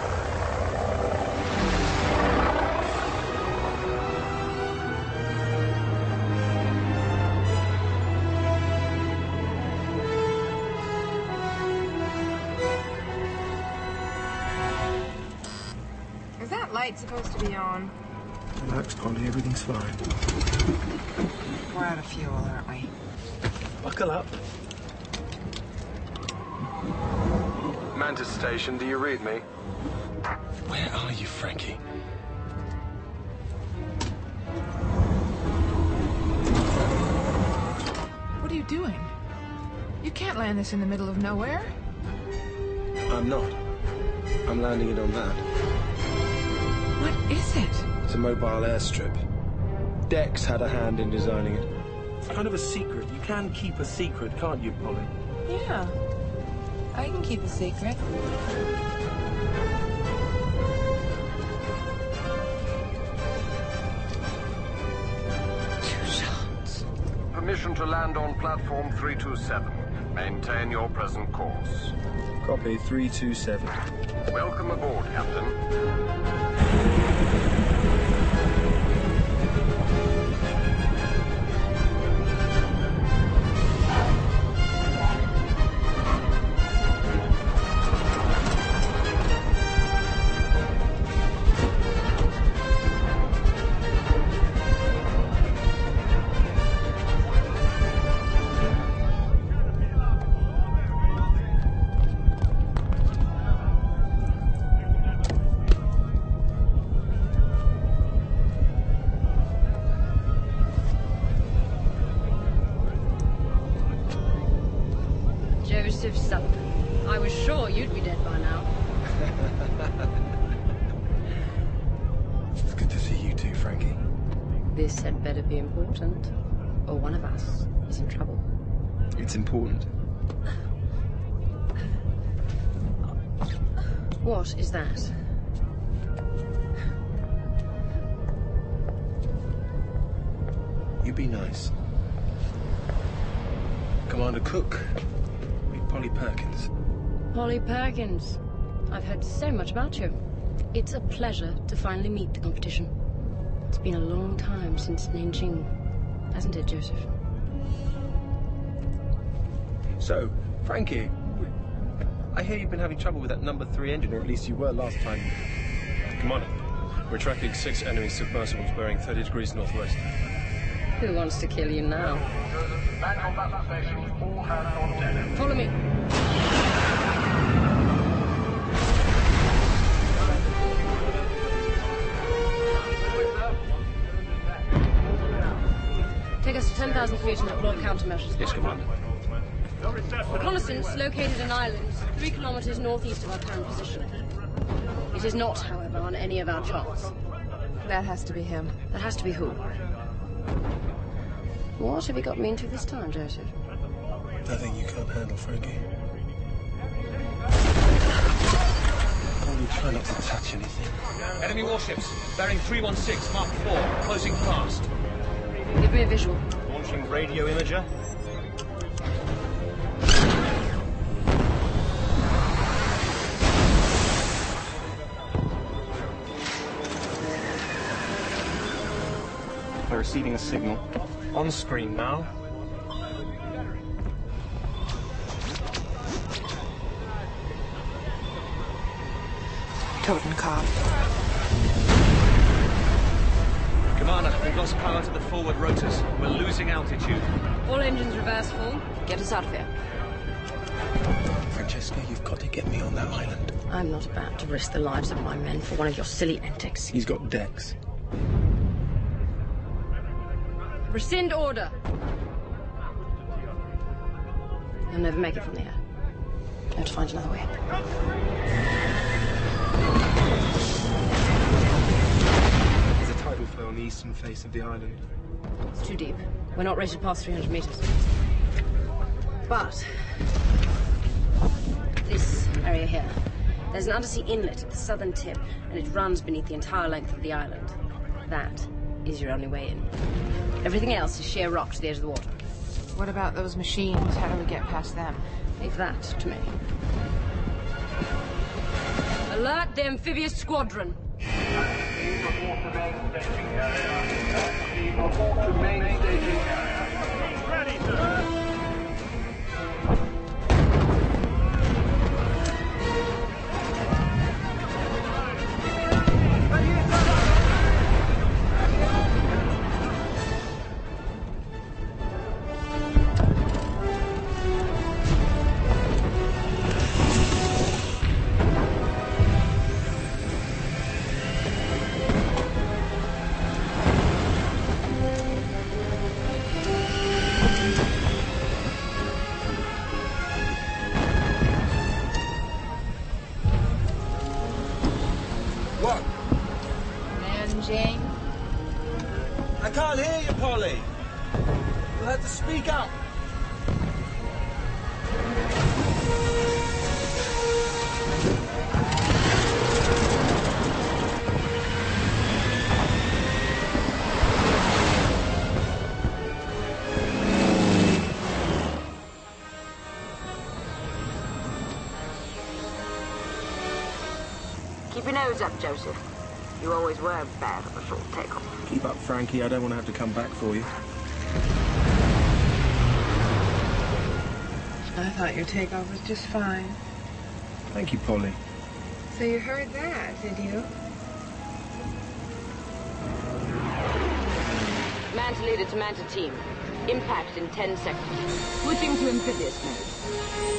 Speaker 8: Is that light supposed to be on?
Speaker 14: Relax, Polly. Everything's fine.
Speaker 8: We're out of fuel, aren't we?
Speaker 14: Buckle up.
Speaker 10: Mantis Station, do you read me?
Speaker 14: Where are you, Frankie?
Speaker 8: What are you doing? You can't land this in the middle of nowhere.
Speaker 14: I'm not. I'm landing it on that.
Speaker 8: What is it?
Speaker 14: It's a mobile airstrip. Dex had a hand in designing it. It's kind of a secret. You can keep a secret, can't you, Polly?
Speaker 8: Yeah. I can keep a secret.
Speaker 10: Permission to land on platform 327.
Speaker 16: Maintain your present course.
Speaker 14: Copy, 327.
Speaker 16: Welcome aboard, Captain.
Speaker 1: Joseph Sullivan. I was sure you'd be dead by now.
Speaker 14: It's good to see you too, Frankie.
Speaker 1: This had better be important, or one of us is in trouble.
Speaker 14: It's important.
Speaker 1: What is that?
Speaker 14: You be nice. Commander Cook. Meet Polly Perkins.
Speaker 1: Polly Perkins. I've heard so much about you. It's a pleasure to finally meet the competition. It's been a long time since Nanjing, hasn't it, Joseph?
Speaker 14: So, Frankie, I hear you've been having trouble with that number 3 engine, or at least you were last time.
Speaker 22: Commander, we're tracking 6 enemy submersibles bearing 30 degrees northwest.
Speaker 1: Who wants to kill you now? Follow me. Take us to 10,000 feet and deploy countermeasures.
Speaker 22: Yes, Commander.
Speaker 1: Reconnaissance located an island 3 kilometers northeast of our current position. It is not, however, on any of our charts.
Speaker 8: That has to be him.
Speaker 1: That has to be who? What have you got me into this time, Joseph?
Speaker 14: Nothing you can't handle, Frankie. Only try not to touch anything.
Speaker 20: Enemy warships, bearing 316, Mark 4, closing fast.
Speaker 1: Give me a visual.
Speaker 22: Launching radio imager.
Speaker 14: We're receiving a signal. On screen now.
Speaker 8: Totenkopf.
Speaker 20: Commander, we've lost power to the forward rotors. We're losing altitude.
Speaker 1: All engines reverse full. Get us out of here.
Speaker 14: Francesca, you've got to get me on that island.
Speaker 1: I'm not about to risk the lives of my men for one of your silly antics.
Speaker 14: He's got decks.
Speaker 1: Rescind order. You'll never make it from the air. You have to find another way.
Speaker 14: There's a tidal flow on the eastern face of the island.
Speaker 1: It's too deep. We're not rated past 300 meters. But this area here, there's an undersea inlet at the southern tip, and it runs beneath the entire length of the island. That is your only way in. Everything else is sheer rock to the edge of the water.
Speaker 8: What about those machines? How do we get past them?
Speaker 1: Leave that to me. Alert the amphibious squadron.
Speaker 10: Ready, sir.
Speaker 2: I can't hear you, Polly. You'll have to speak up.
Speaker 7: Ease up, Joseph. You always were bad on a short takeoff.
Speaker 14: Keep up, Frankie. I don't want to have to come back for you.
Speaker 8: I thought your takeoff was just fine.
Speaker 14: Thank you, Polly.
Speaker 8: So you heard that, did you?
Speaker 1: Manta leader to Manta team. Impact in 10 seconds. Switching to amphibious mode.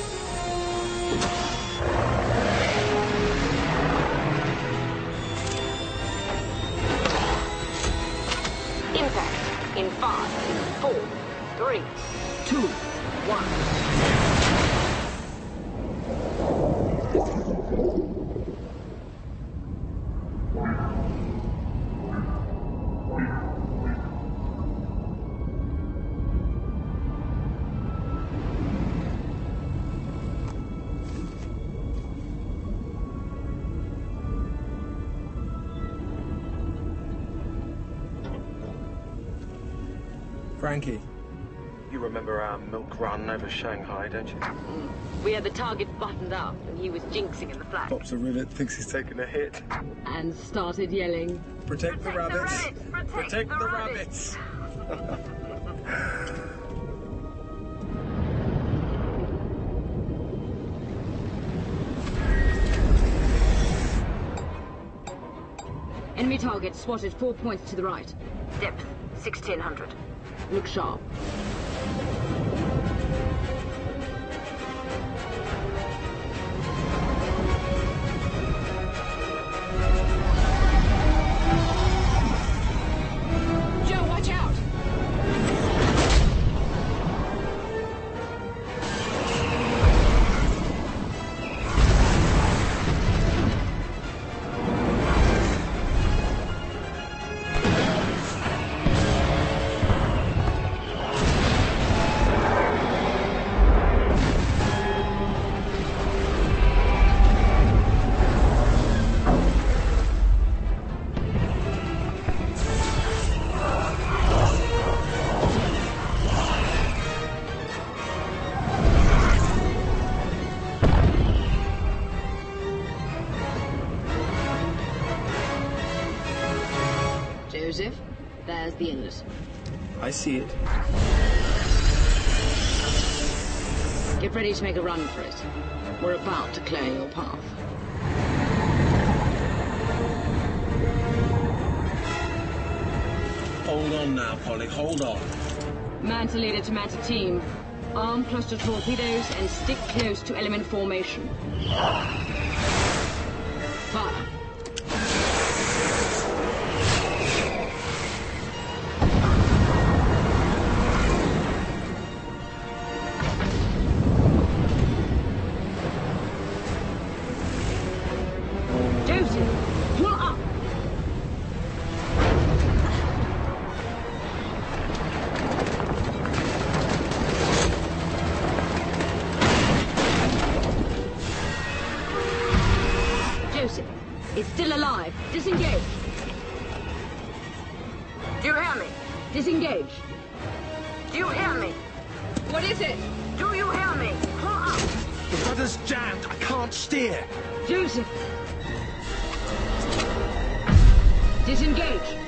Speaker 1: Impact in 5, 4, 3, 2, 1.
Speaker 14: Frankie, you remember our milk run over Shanghai, don't you?
Speaker 1: We had the target buttoned up, and he was jinxing in the flag.
Speaker 14: Pops a rivet, thinks he's taken a hit.
Speaker 1: And started yelling,
Speaker 14: Protect the rabbits! Protect the rabbits!
Speaker 1: Enemy target spotted 4 points to the right. Depth, 1600. Look sharp.
Speaker 19: Joe, watch out!
Speaker 1: Joseph, there's the inlet.
Speaker 14: I see it.
Speaker 1: Get ready to make a run for it. We're about to clear your path.
Speaker 14: Hold on now, Polly, hold on.
Speaker 1: Manta leader to Manta team. Arm cluster torpedoes and stick close to element formation. Fire. Joseph, pull up. Joseph, it's still alive. Disengage.
Speaker 7: Do you hear me?
Speaker 1: Disengage.
Speaker 7: Do you hear me?
Speaker 19: What is it?
Speaker 7: Do you hear me? Pull up!
Speaker 14: The rudder's jammed. I can't steer.
Speaker 1: Joseph. Disengage.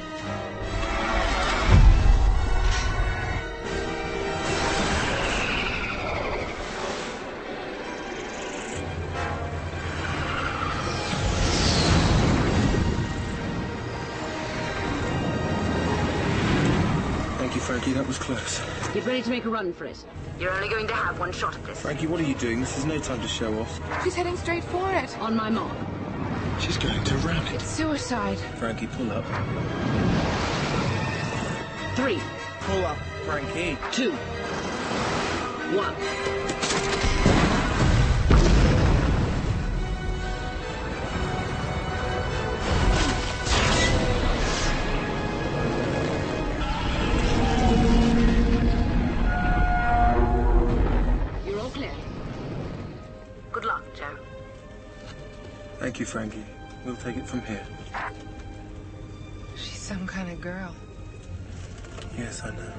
Speaker 14: Thank you, Frankie. That was close.
Speaker 1: Get ready to make a run for it.
Speaker 7: You're only going to have one shot at this.
Speaker 14: Frankie, what are you doing? This is no time to show off.
Speaker 8: She's heading straight for it.
Speaker 1: On my mark.
Speaker 14: She's going to ram it.
Speaker 8: It's suicide.
Speaker 14: Frankie, pull up.
Speaker 1: 3.
Speaker 14: Pull up, Frankie.
Speaker 1: 2. 1. You're all clear.
Speaker 7: Good luck, Joe.
Speaker 14: Thank you, Frankie. We'll take it from here.
Speaker 8: She's some kind of girl.
Speaker 14: Yes, I know.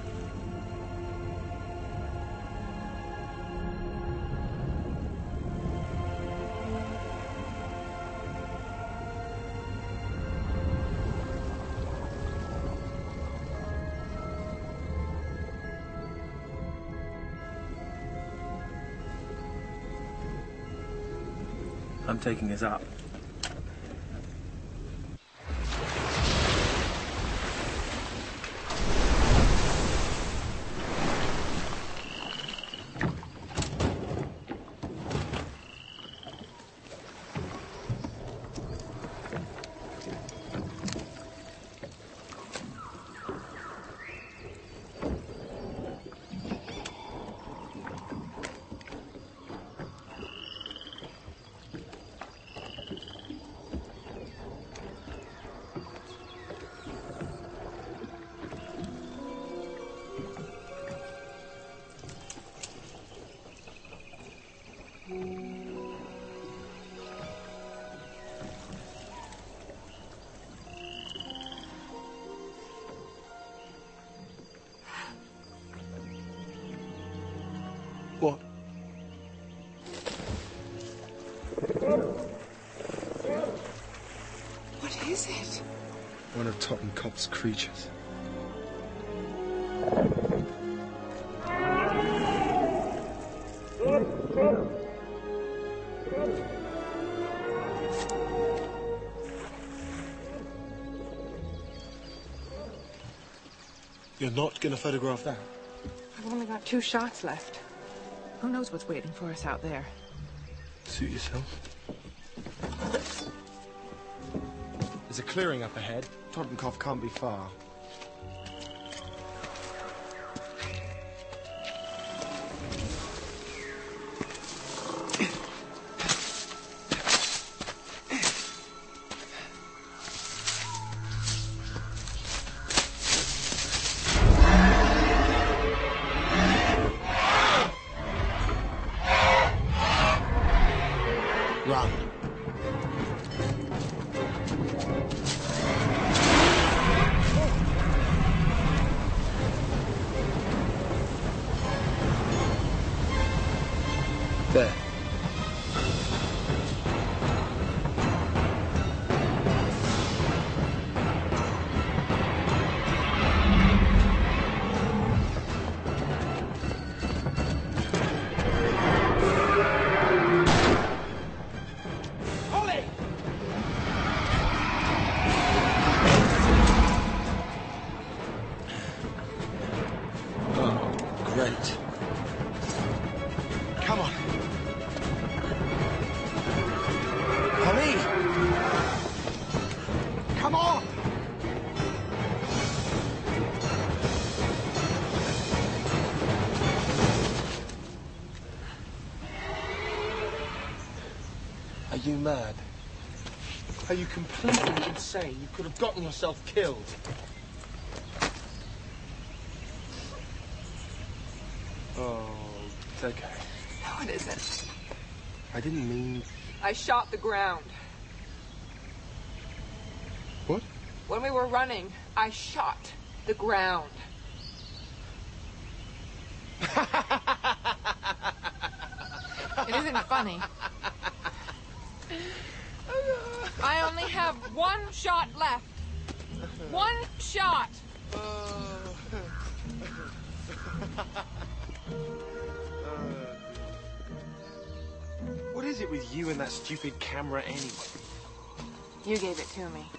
Speaker 14: I'm taking us up. What?
Speaker 8: What is it?
Speaker 14: One of Totenkopf's creatures.
Speaker 10: You're not going to photograph that?
Speaker 8: I've only got 2 shots left. Who knows what's waiting for us out there?
Speaker 14: Suit yourself.
Speaker 10: There's a clearing up ahead. Totenkopf can't be far. Run.
Speaker 14: There.
Speaker 10: Great. Come on. Polly! Come on! Are you mad? Are you completely insane? You could have gotten yourself killed.
Speaker 14: Oh, it's okay.
Speaker 8: No, it isn't.
Speaker 14: I didn't mean...
Speaker 8: I shot the ground.
Speaker 14: What?
Speaker 8: When we were running, I shot the ground. It isn't funny. I only have 1 shot left. 1 shot.
Speaker 10: What is it with you and that stupid camera anyway?
Speaker 8: You gave it to me.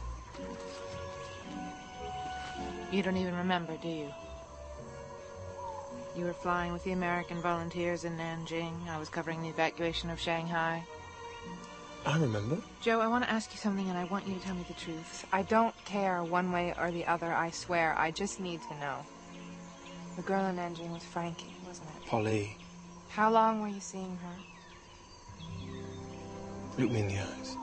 Speaker 8: You don't even remember, do you? You were flying with the American volunteers in Nanjing. I was covering the evacuation of Shanghai.
Speaker 14: I remember.
Speaker 8: Joe, I want to ask you something, and I want you to tell me the truth. I don't care one way or the other, I swear. I just need to know. The girl in Nanjing was Frankie, wasn't it?
Speaker 14: Polly,
Speaker 8: How long were you seeing her?
Speaker 14: look me in the eyes.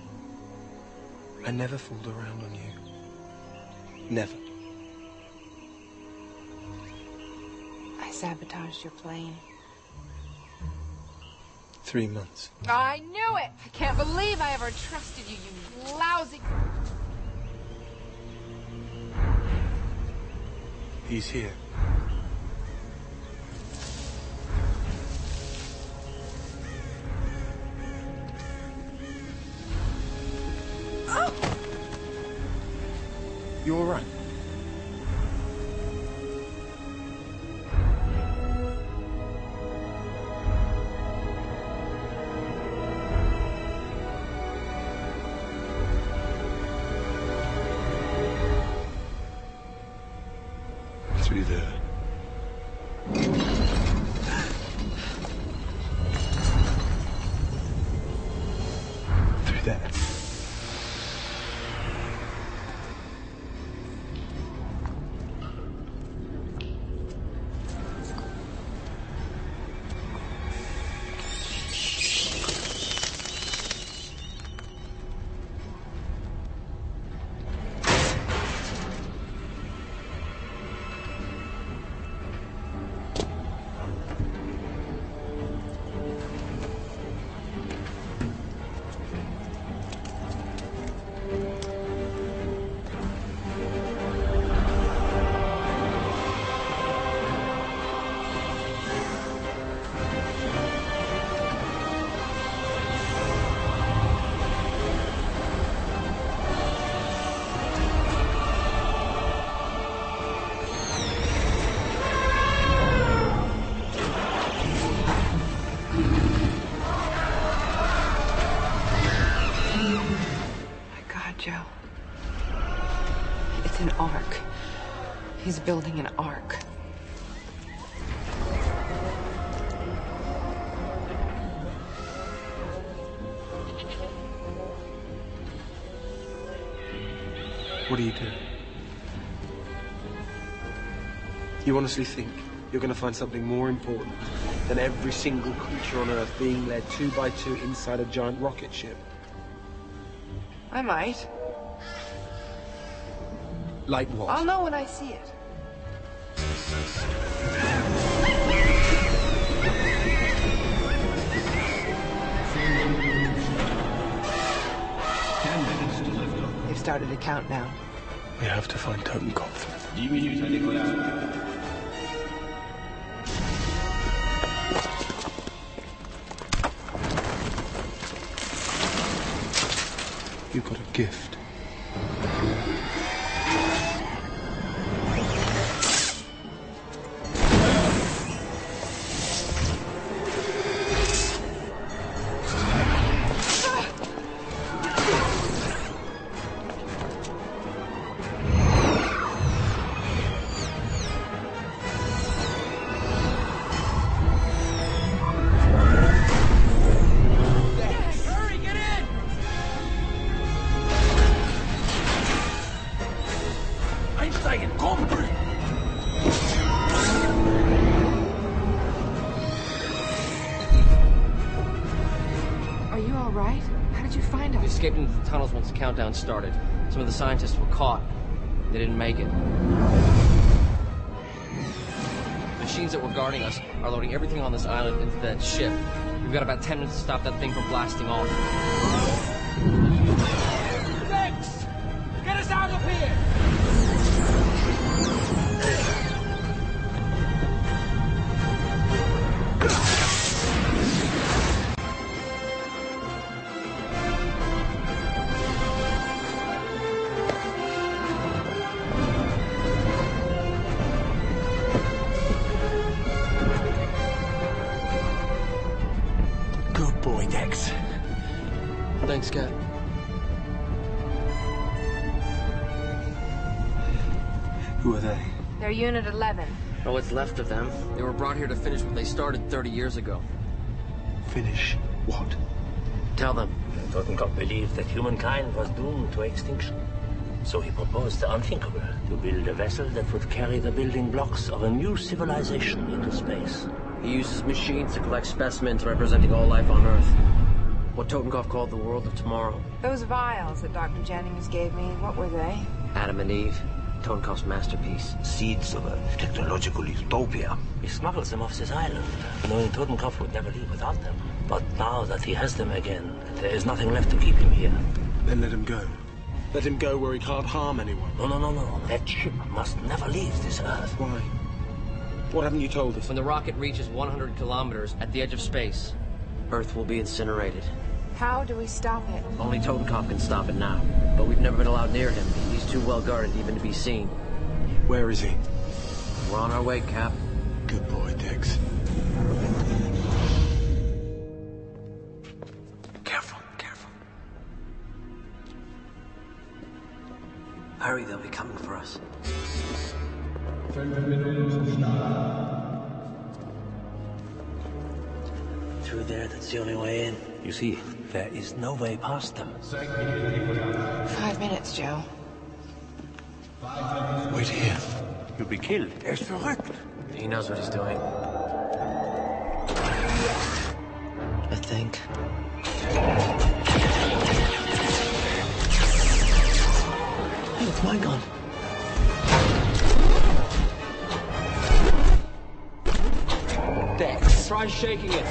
Speaker 14: I never fooled around on you. Never.
Speaker 8: I sabotaged your plane.
Speaker 14: 3 months.
Speaker 8: I knew it! I can't believe I ever trusted you, you lousy...
Speaker 14: He's here.
Speaker 8: Oh!
Speaker 14: You all right?
Speaker 7: building an ark.
Speaker 14: What do you do? You honestly think you're going to find something more important than every single creature on Earth being led 2 by 2 inside a giant rocket ship?
Speaker 7: I might.
Speaker 14: Like what?
Speaker 7: I'll know when I see it. They've started a countdown.
Speaker 14: We have to find Totenkopf.
Speaker 3: 10 minutes à décollage.
Speaker 14: You've got a gift.
Speaker 20: Countdown started. Some of the scientists were caught. They didn't make it. Machines that were guarding us are loading everything on this island into that ship. We've got about 10 minutes to stop that thing from blasting off.
Speaker 2: Rex! Get us out of here!
Speaker 20: Thanks, Cap.
Speaker 14: Who are they?
Speaker 7: They're Unit 11.
Speaker 20: Oh, what's left of them. They were brought here to finish what they started 30 years ago.
Speaker 14: Finish what?
Speaker 20: Tell them.
Speaker 3: Totenkopf believed that humankind was doomed to extinction. So he proposed the unthinkable, to build a vessel that would carry the building blocks of a new civilization into space.
Speaker 20: He uses machines to collect specimens representing all life on Earth. What Totenkopf called the world of tomorrow.
Speaker 7: Those vials that Dr. Jennings gave me, what were they?
Speaker 20: Adam and Eve. Totenkopf's masterpiece.
Speaker 3: Seeds of a technological utopia. He smuggled them off this island, knowing Totenkopf would never leave without them. But now that he has them again, there is nothing left to keep him here.
Speaker 14: Then let him go. Let him go where he can't harm anyone.
Speaker 3: No. That ship must never leave this Earth.
Speaker 14: Why? What haven't you told us?
Speaker 20: When the rocket reaches 100 kilometers at the edge of space, Earth will be incinerated.
Speaker 7: How do we stop it?
Speaker 20: Only Totenkopf can stop it now. But we've never been allowed near him. He's too well guarded even to be seen.
Speaker 14: Where is he?
Speaker 20: We're on our way, Cap.
Speaker 14: Good boy, Dex.
Speaker 20: Careful. Hurry, they'll be coming for us.
Speaker 3: Through there, that's the only way in. You see, there is no way past them.
Speaker 7: 5 minutes, Joe.
Speaker 14: Wait here.
Speaker 3: You'll be killed.
Speaker 20: He knows what he's doing. I think. Hey, it's my gun. Dex, try shaking it.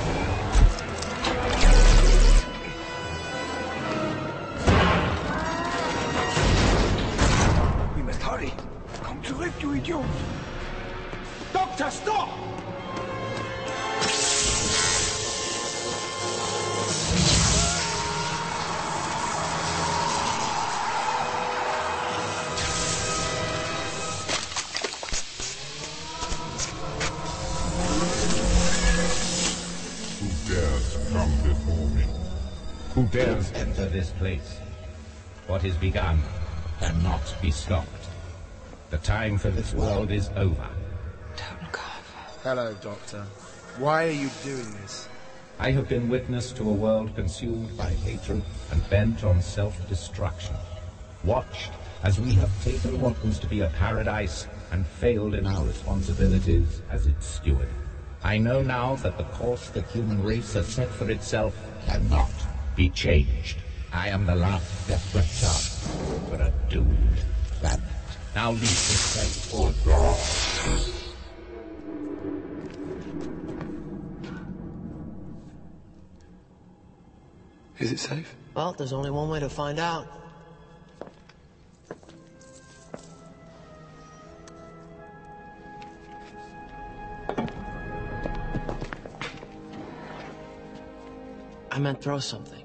Speaker 21: We must hurry. Komm zurück, du Idiot!
Speaker 2: Doctor, stop!
Speaker 4: Who dares enter this place? What is begun cannot be stopped. The time for this world is over.
Speaker 14: Hello, Doctor. Why are you doing this?
Speaker 4: I have been witness to a world consumed by hatred and bent on self-destruction. Watched as we have taken what was to be a paradise and failed in our responsibilities as its steward. I know now that the course the human race has set for itself cannot be changed. I am the last desperate chance for a doomed planet. Now leave this place or die.
Speaker 14: Is it safe?
Speaker 15: Well, there's only one way to find out. I meant throw something.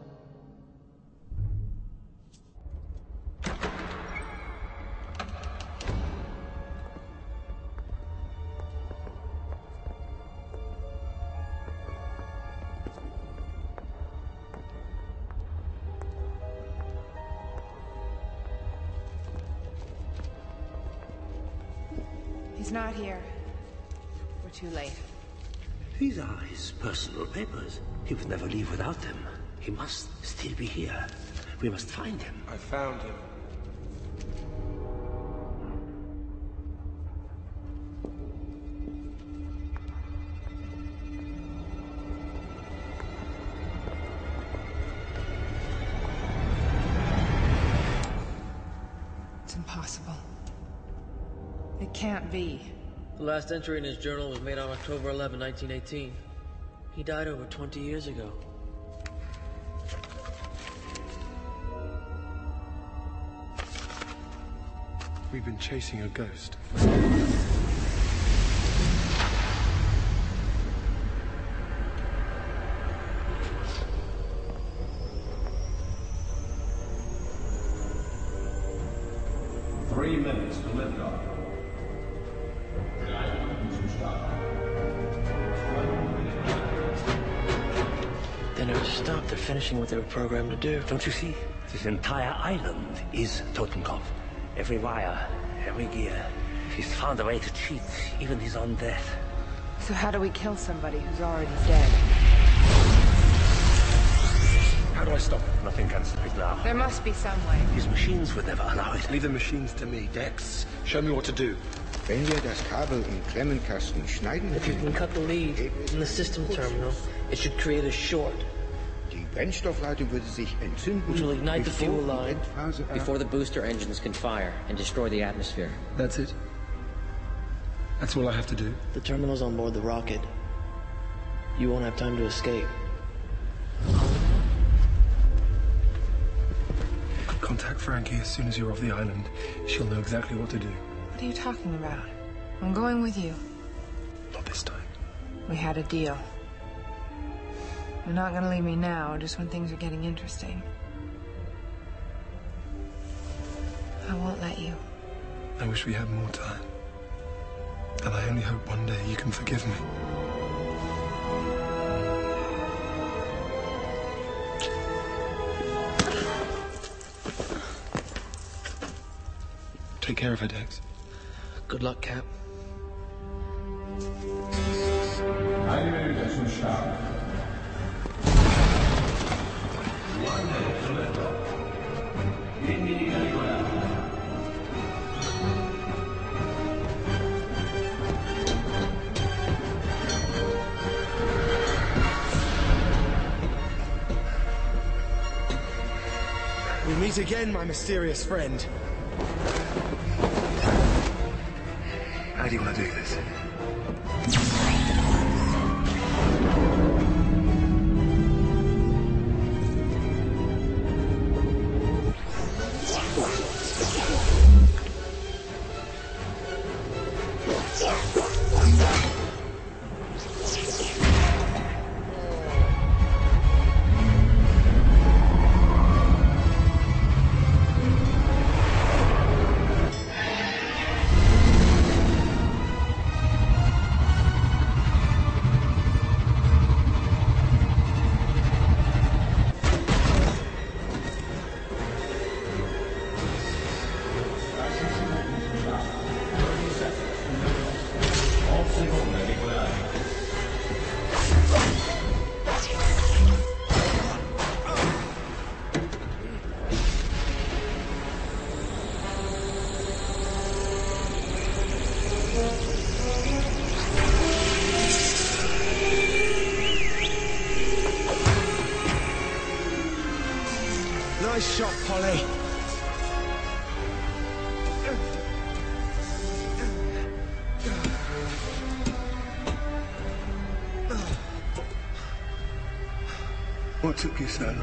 Speaker 8: He's not here. We're too late.
Speaker 3: These are his personal papers. He would never leave without them. He must still be here. We must find him.
Speaker 14: I found him.
Speaker 8: It's impossible. It can't be.
Speaker 15: The last entry in his journal was made on October 11, 1918. He died over 20 years ago.
Speaker 14: We've been chasing a ghost.
Speaker 4: To lift off.
Speaker 15: They never stopped. They're finishing what they were programmed to do.
Speaker 3: Don't you see? This entire island is Totenkopf. Every wire, every gear. He's found a way to cheat, even his own death.
Speaker 8: So how do we kill somebody who's already dead?
Speaker 14: How do I stop it?
Speaker 3: Nothing can stop it now.
Speaker 8: There must be some way.
Speaker 3: His machines would never allow it.
Speaker 14: Leave the machines to me, Dex. Show me what to do.
Speaker 5: Wenn wir das Kabel im Klemmenkasten schneiden,
Speaker 15: if you can cut the lead in the system terminal, it should create a short.
Speaker 5: Die Brennstoffleitung würde sich entzünden,
Speaker 15: which will ignite the fuel line
Speaker 12: before the booster engines can fire and destroy the atmosphere.
Speaker 14: That's it? That's all I have to do?
Speaker 15: The terminal's on board the rocket. You won't have time to escape.
Speaker 14: Contact Frankie as soon as you're off the island. She'll know exactly what to do.
Speaker 8: What are you talking about? I'm going with you.
Speaker 14: Not this time.
Speaker 8: We had a deal. You're not gonna leave me now, just when things are getting interesting. I won't let you.
Speaker 14: I wish we had more time. And I only hope one day you can forgive me. Take care of her, Dex.
Speaker 15: Good luck, Cap.
Speaker 4: Eine Minute zum Start. One minute to lift off.
Speaker 10: We meet again, my mysterious friend.
Speaker 14: How do you want to do this?
Speaker 10: shot, Polly.
Speaker 21: What took you so long?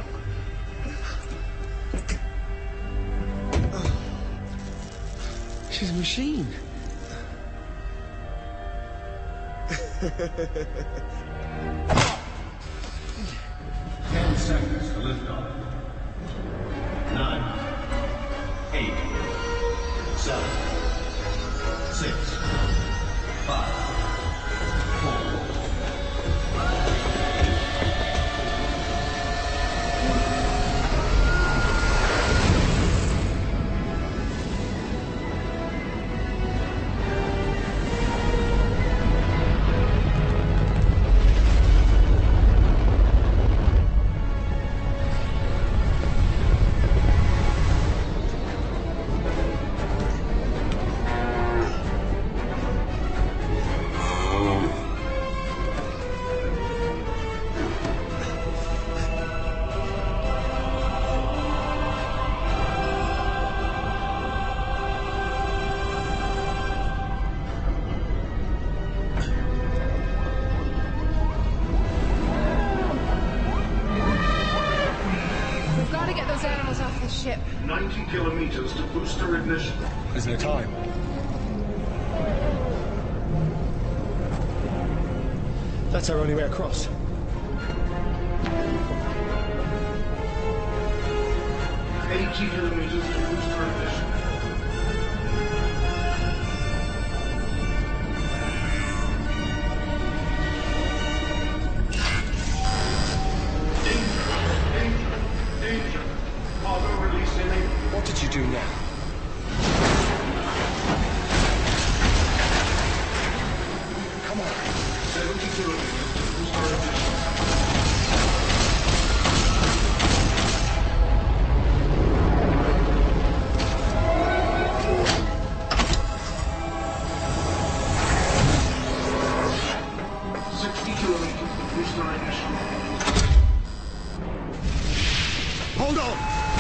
Speaker 10: She's a machine.
Speaker 4: 10 seconds to lift off. 9, 8, 7, 6, 5, 4.
Speaker 19: We've got to get those animals off the ship.
Speaker 4: 90 kilometers to booster ignition.
Speaker 10: There's no time. That's our only way across.
Speaker 4: Kilometers to booster ignition. Danger. Cargo release enabled.
Speaker 10: What did you do now? Come on.
Speaker 4: 70 kilometers to booster ignition.
Speaker 10: Hold on!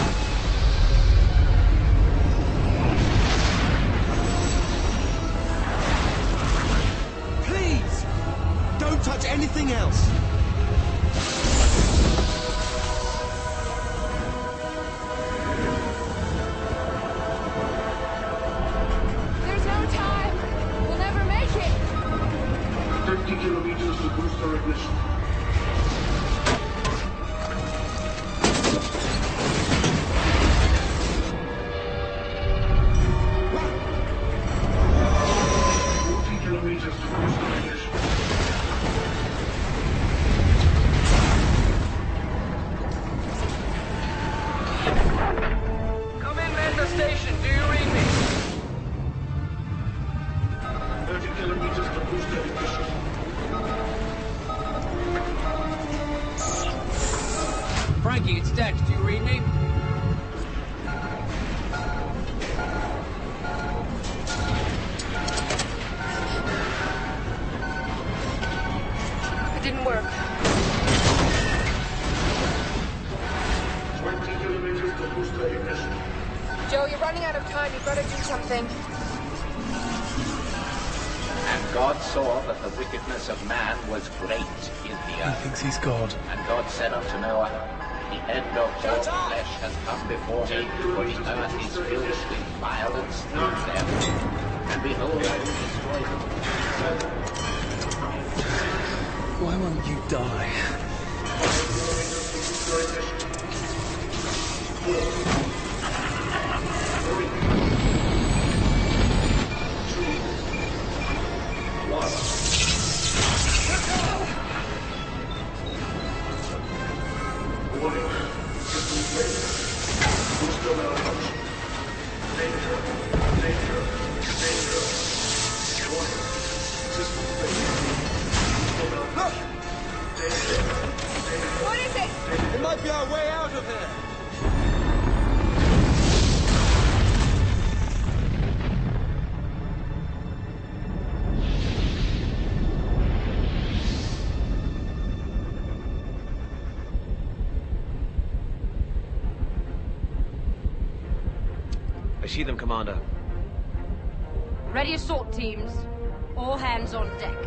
Speaker 10: Please! Don't touch anything else!
Speaker 19: There's no time. We'll never make it.
Speaker 4: 50 kilometers to booster ignition.
Speaker 12: Come in, Manta Station. Do you read me?
Speaker 4: 30 kilometers to booster ignition.
Speaker 12: Frankie, it's Dex. Do you read me?
Speaker 19: It didn't work.
Speaker 4: 20 kilometers to booster ignition.
Speaker 7: Joe, you're running out of time. You've got to do something.
Speaker 13: And God saw that the wickedness of man was great in the
Speaker 10: He
Speaker 13: earth.
Speaker 10: thinks he's God.
Speaker 13: And God said unto Noah, the end of all flesh has come before me, for the earth is filled with violence through them. And behold, I will destroy them.
Speaker 10: Why won't you die?
Speaker 4: Warning. System failure. Booster malfunction. Danger. Danger. Danger. Warning. System failure. Booster malfunction. Danger. Danger.
Speaker 19: What is it?
Speaker 10: It might be our way out of here.
Speaker 6: see them, Commander.
Speaker 1: Ready assault teams. All hands on deck.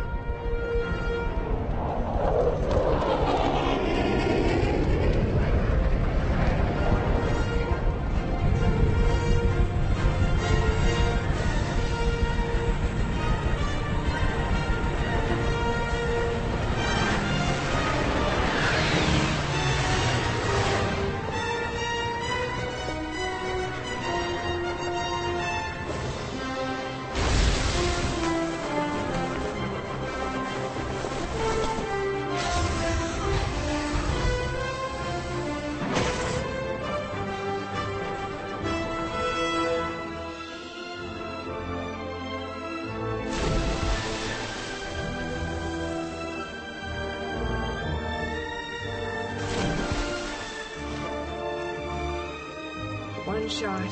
Speaker 8: One shot.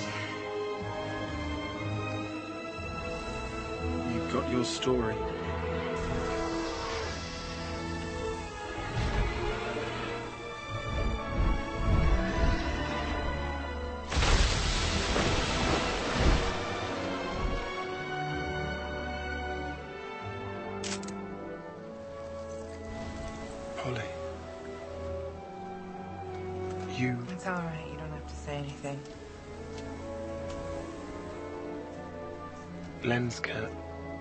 Speaker 14: You've got your story. Polly.
Speaker 8: It's all right. You don't have to say anything.
Speaker 14: Glenn's cat.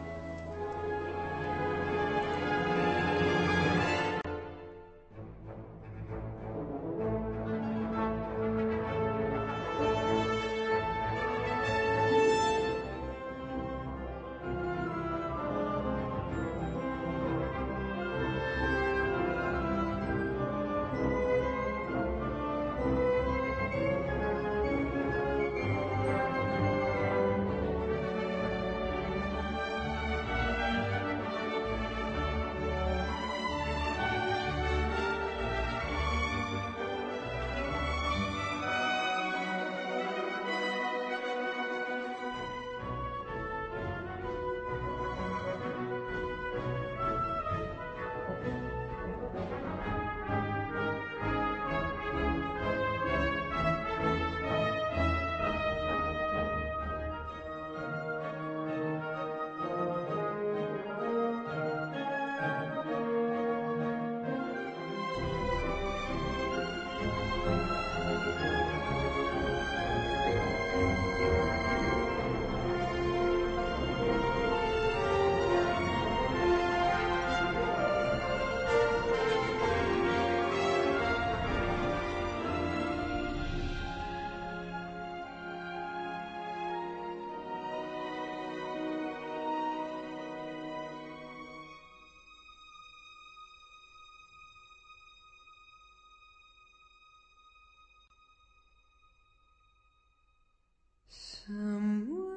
Speaker 9: Somewhere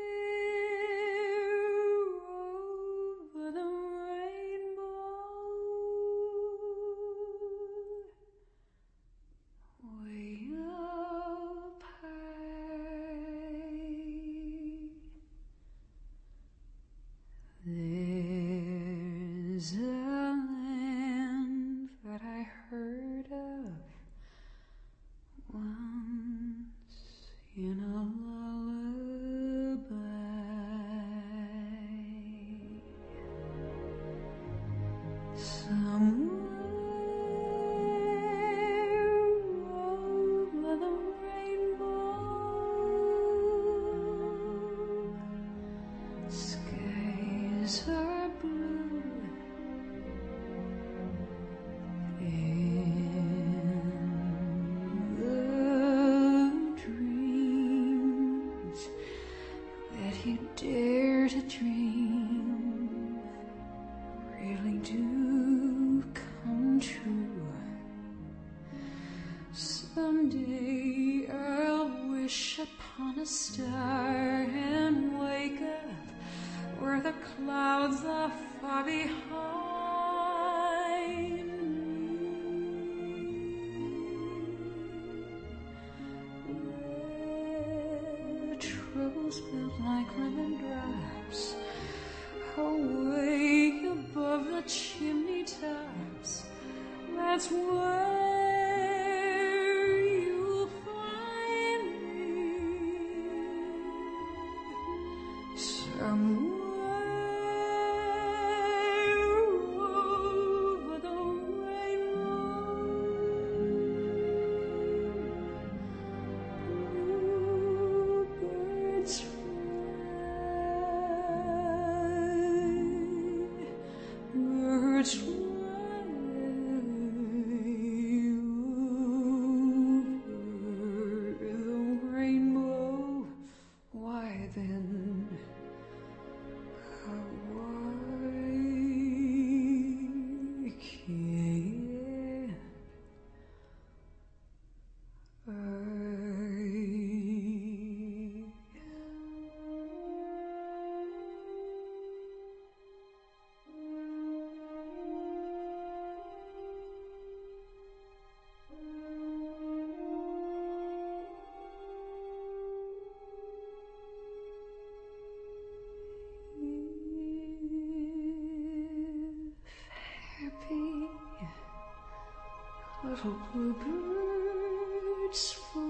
Speaker 9: over the rainbow, way up high, there's a land that I heard of once in a Someday I'll wish upon a star and wake up where the clouds are far behind me, where troubles melt like lemon drops away above the chimney tops. That's where you'll find me. much fly over the rainbow, why then why can't happy little bluebirds fly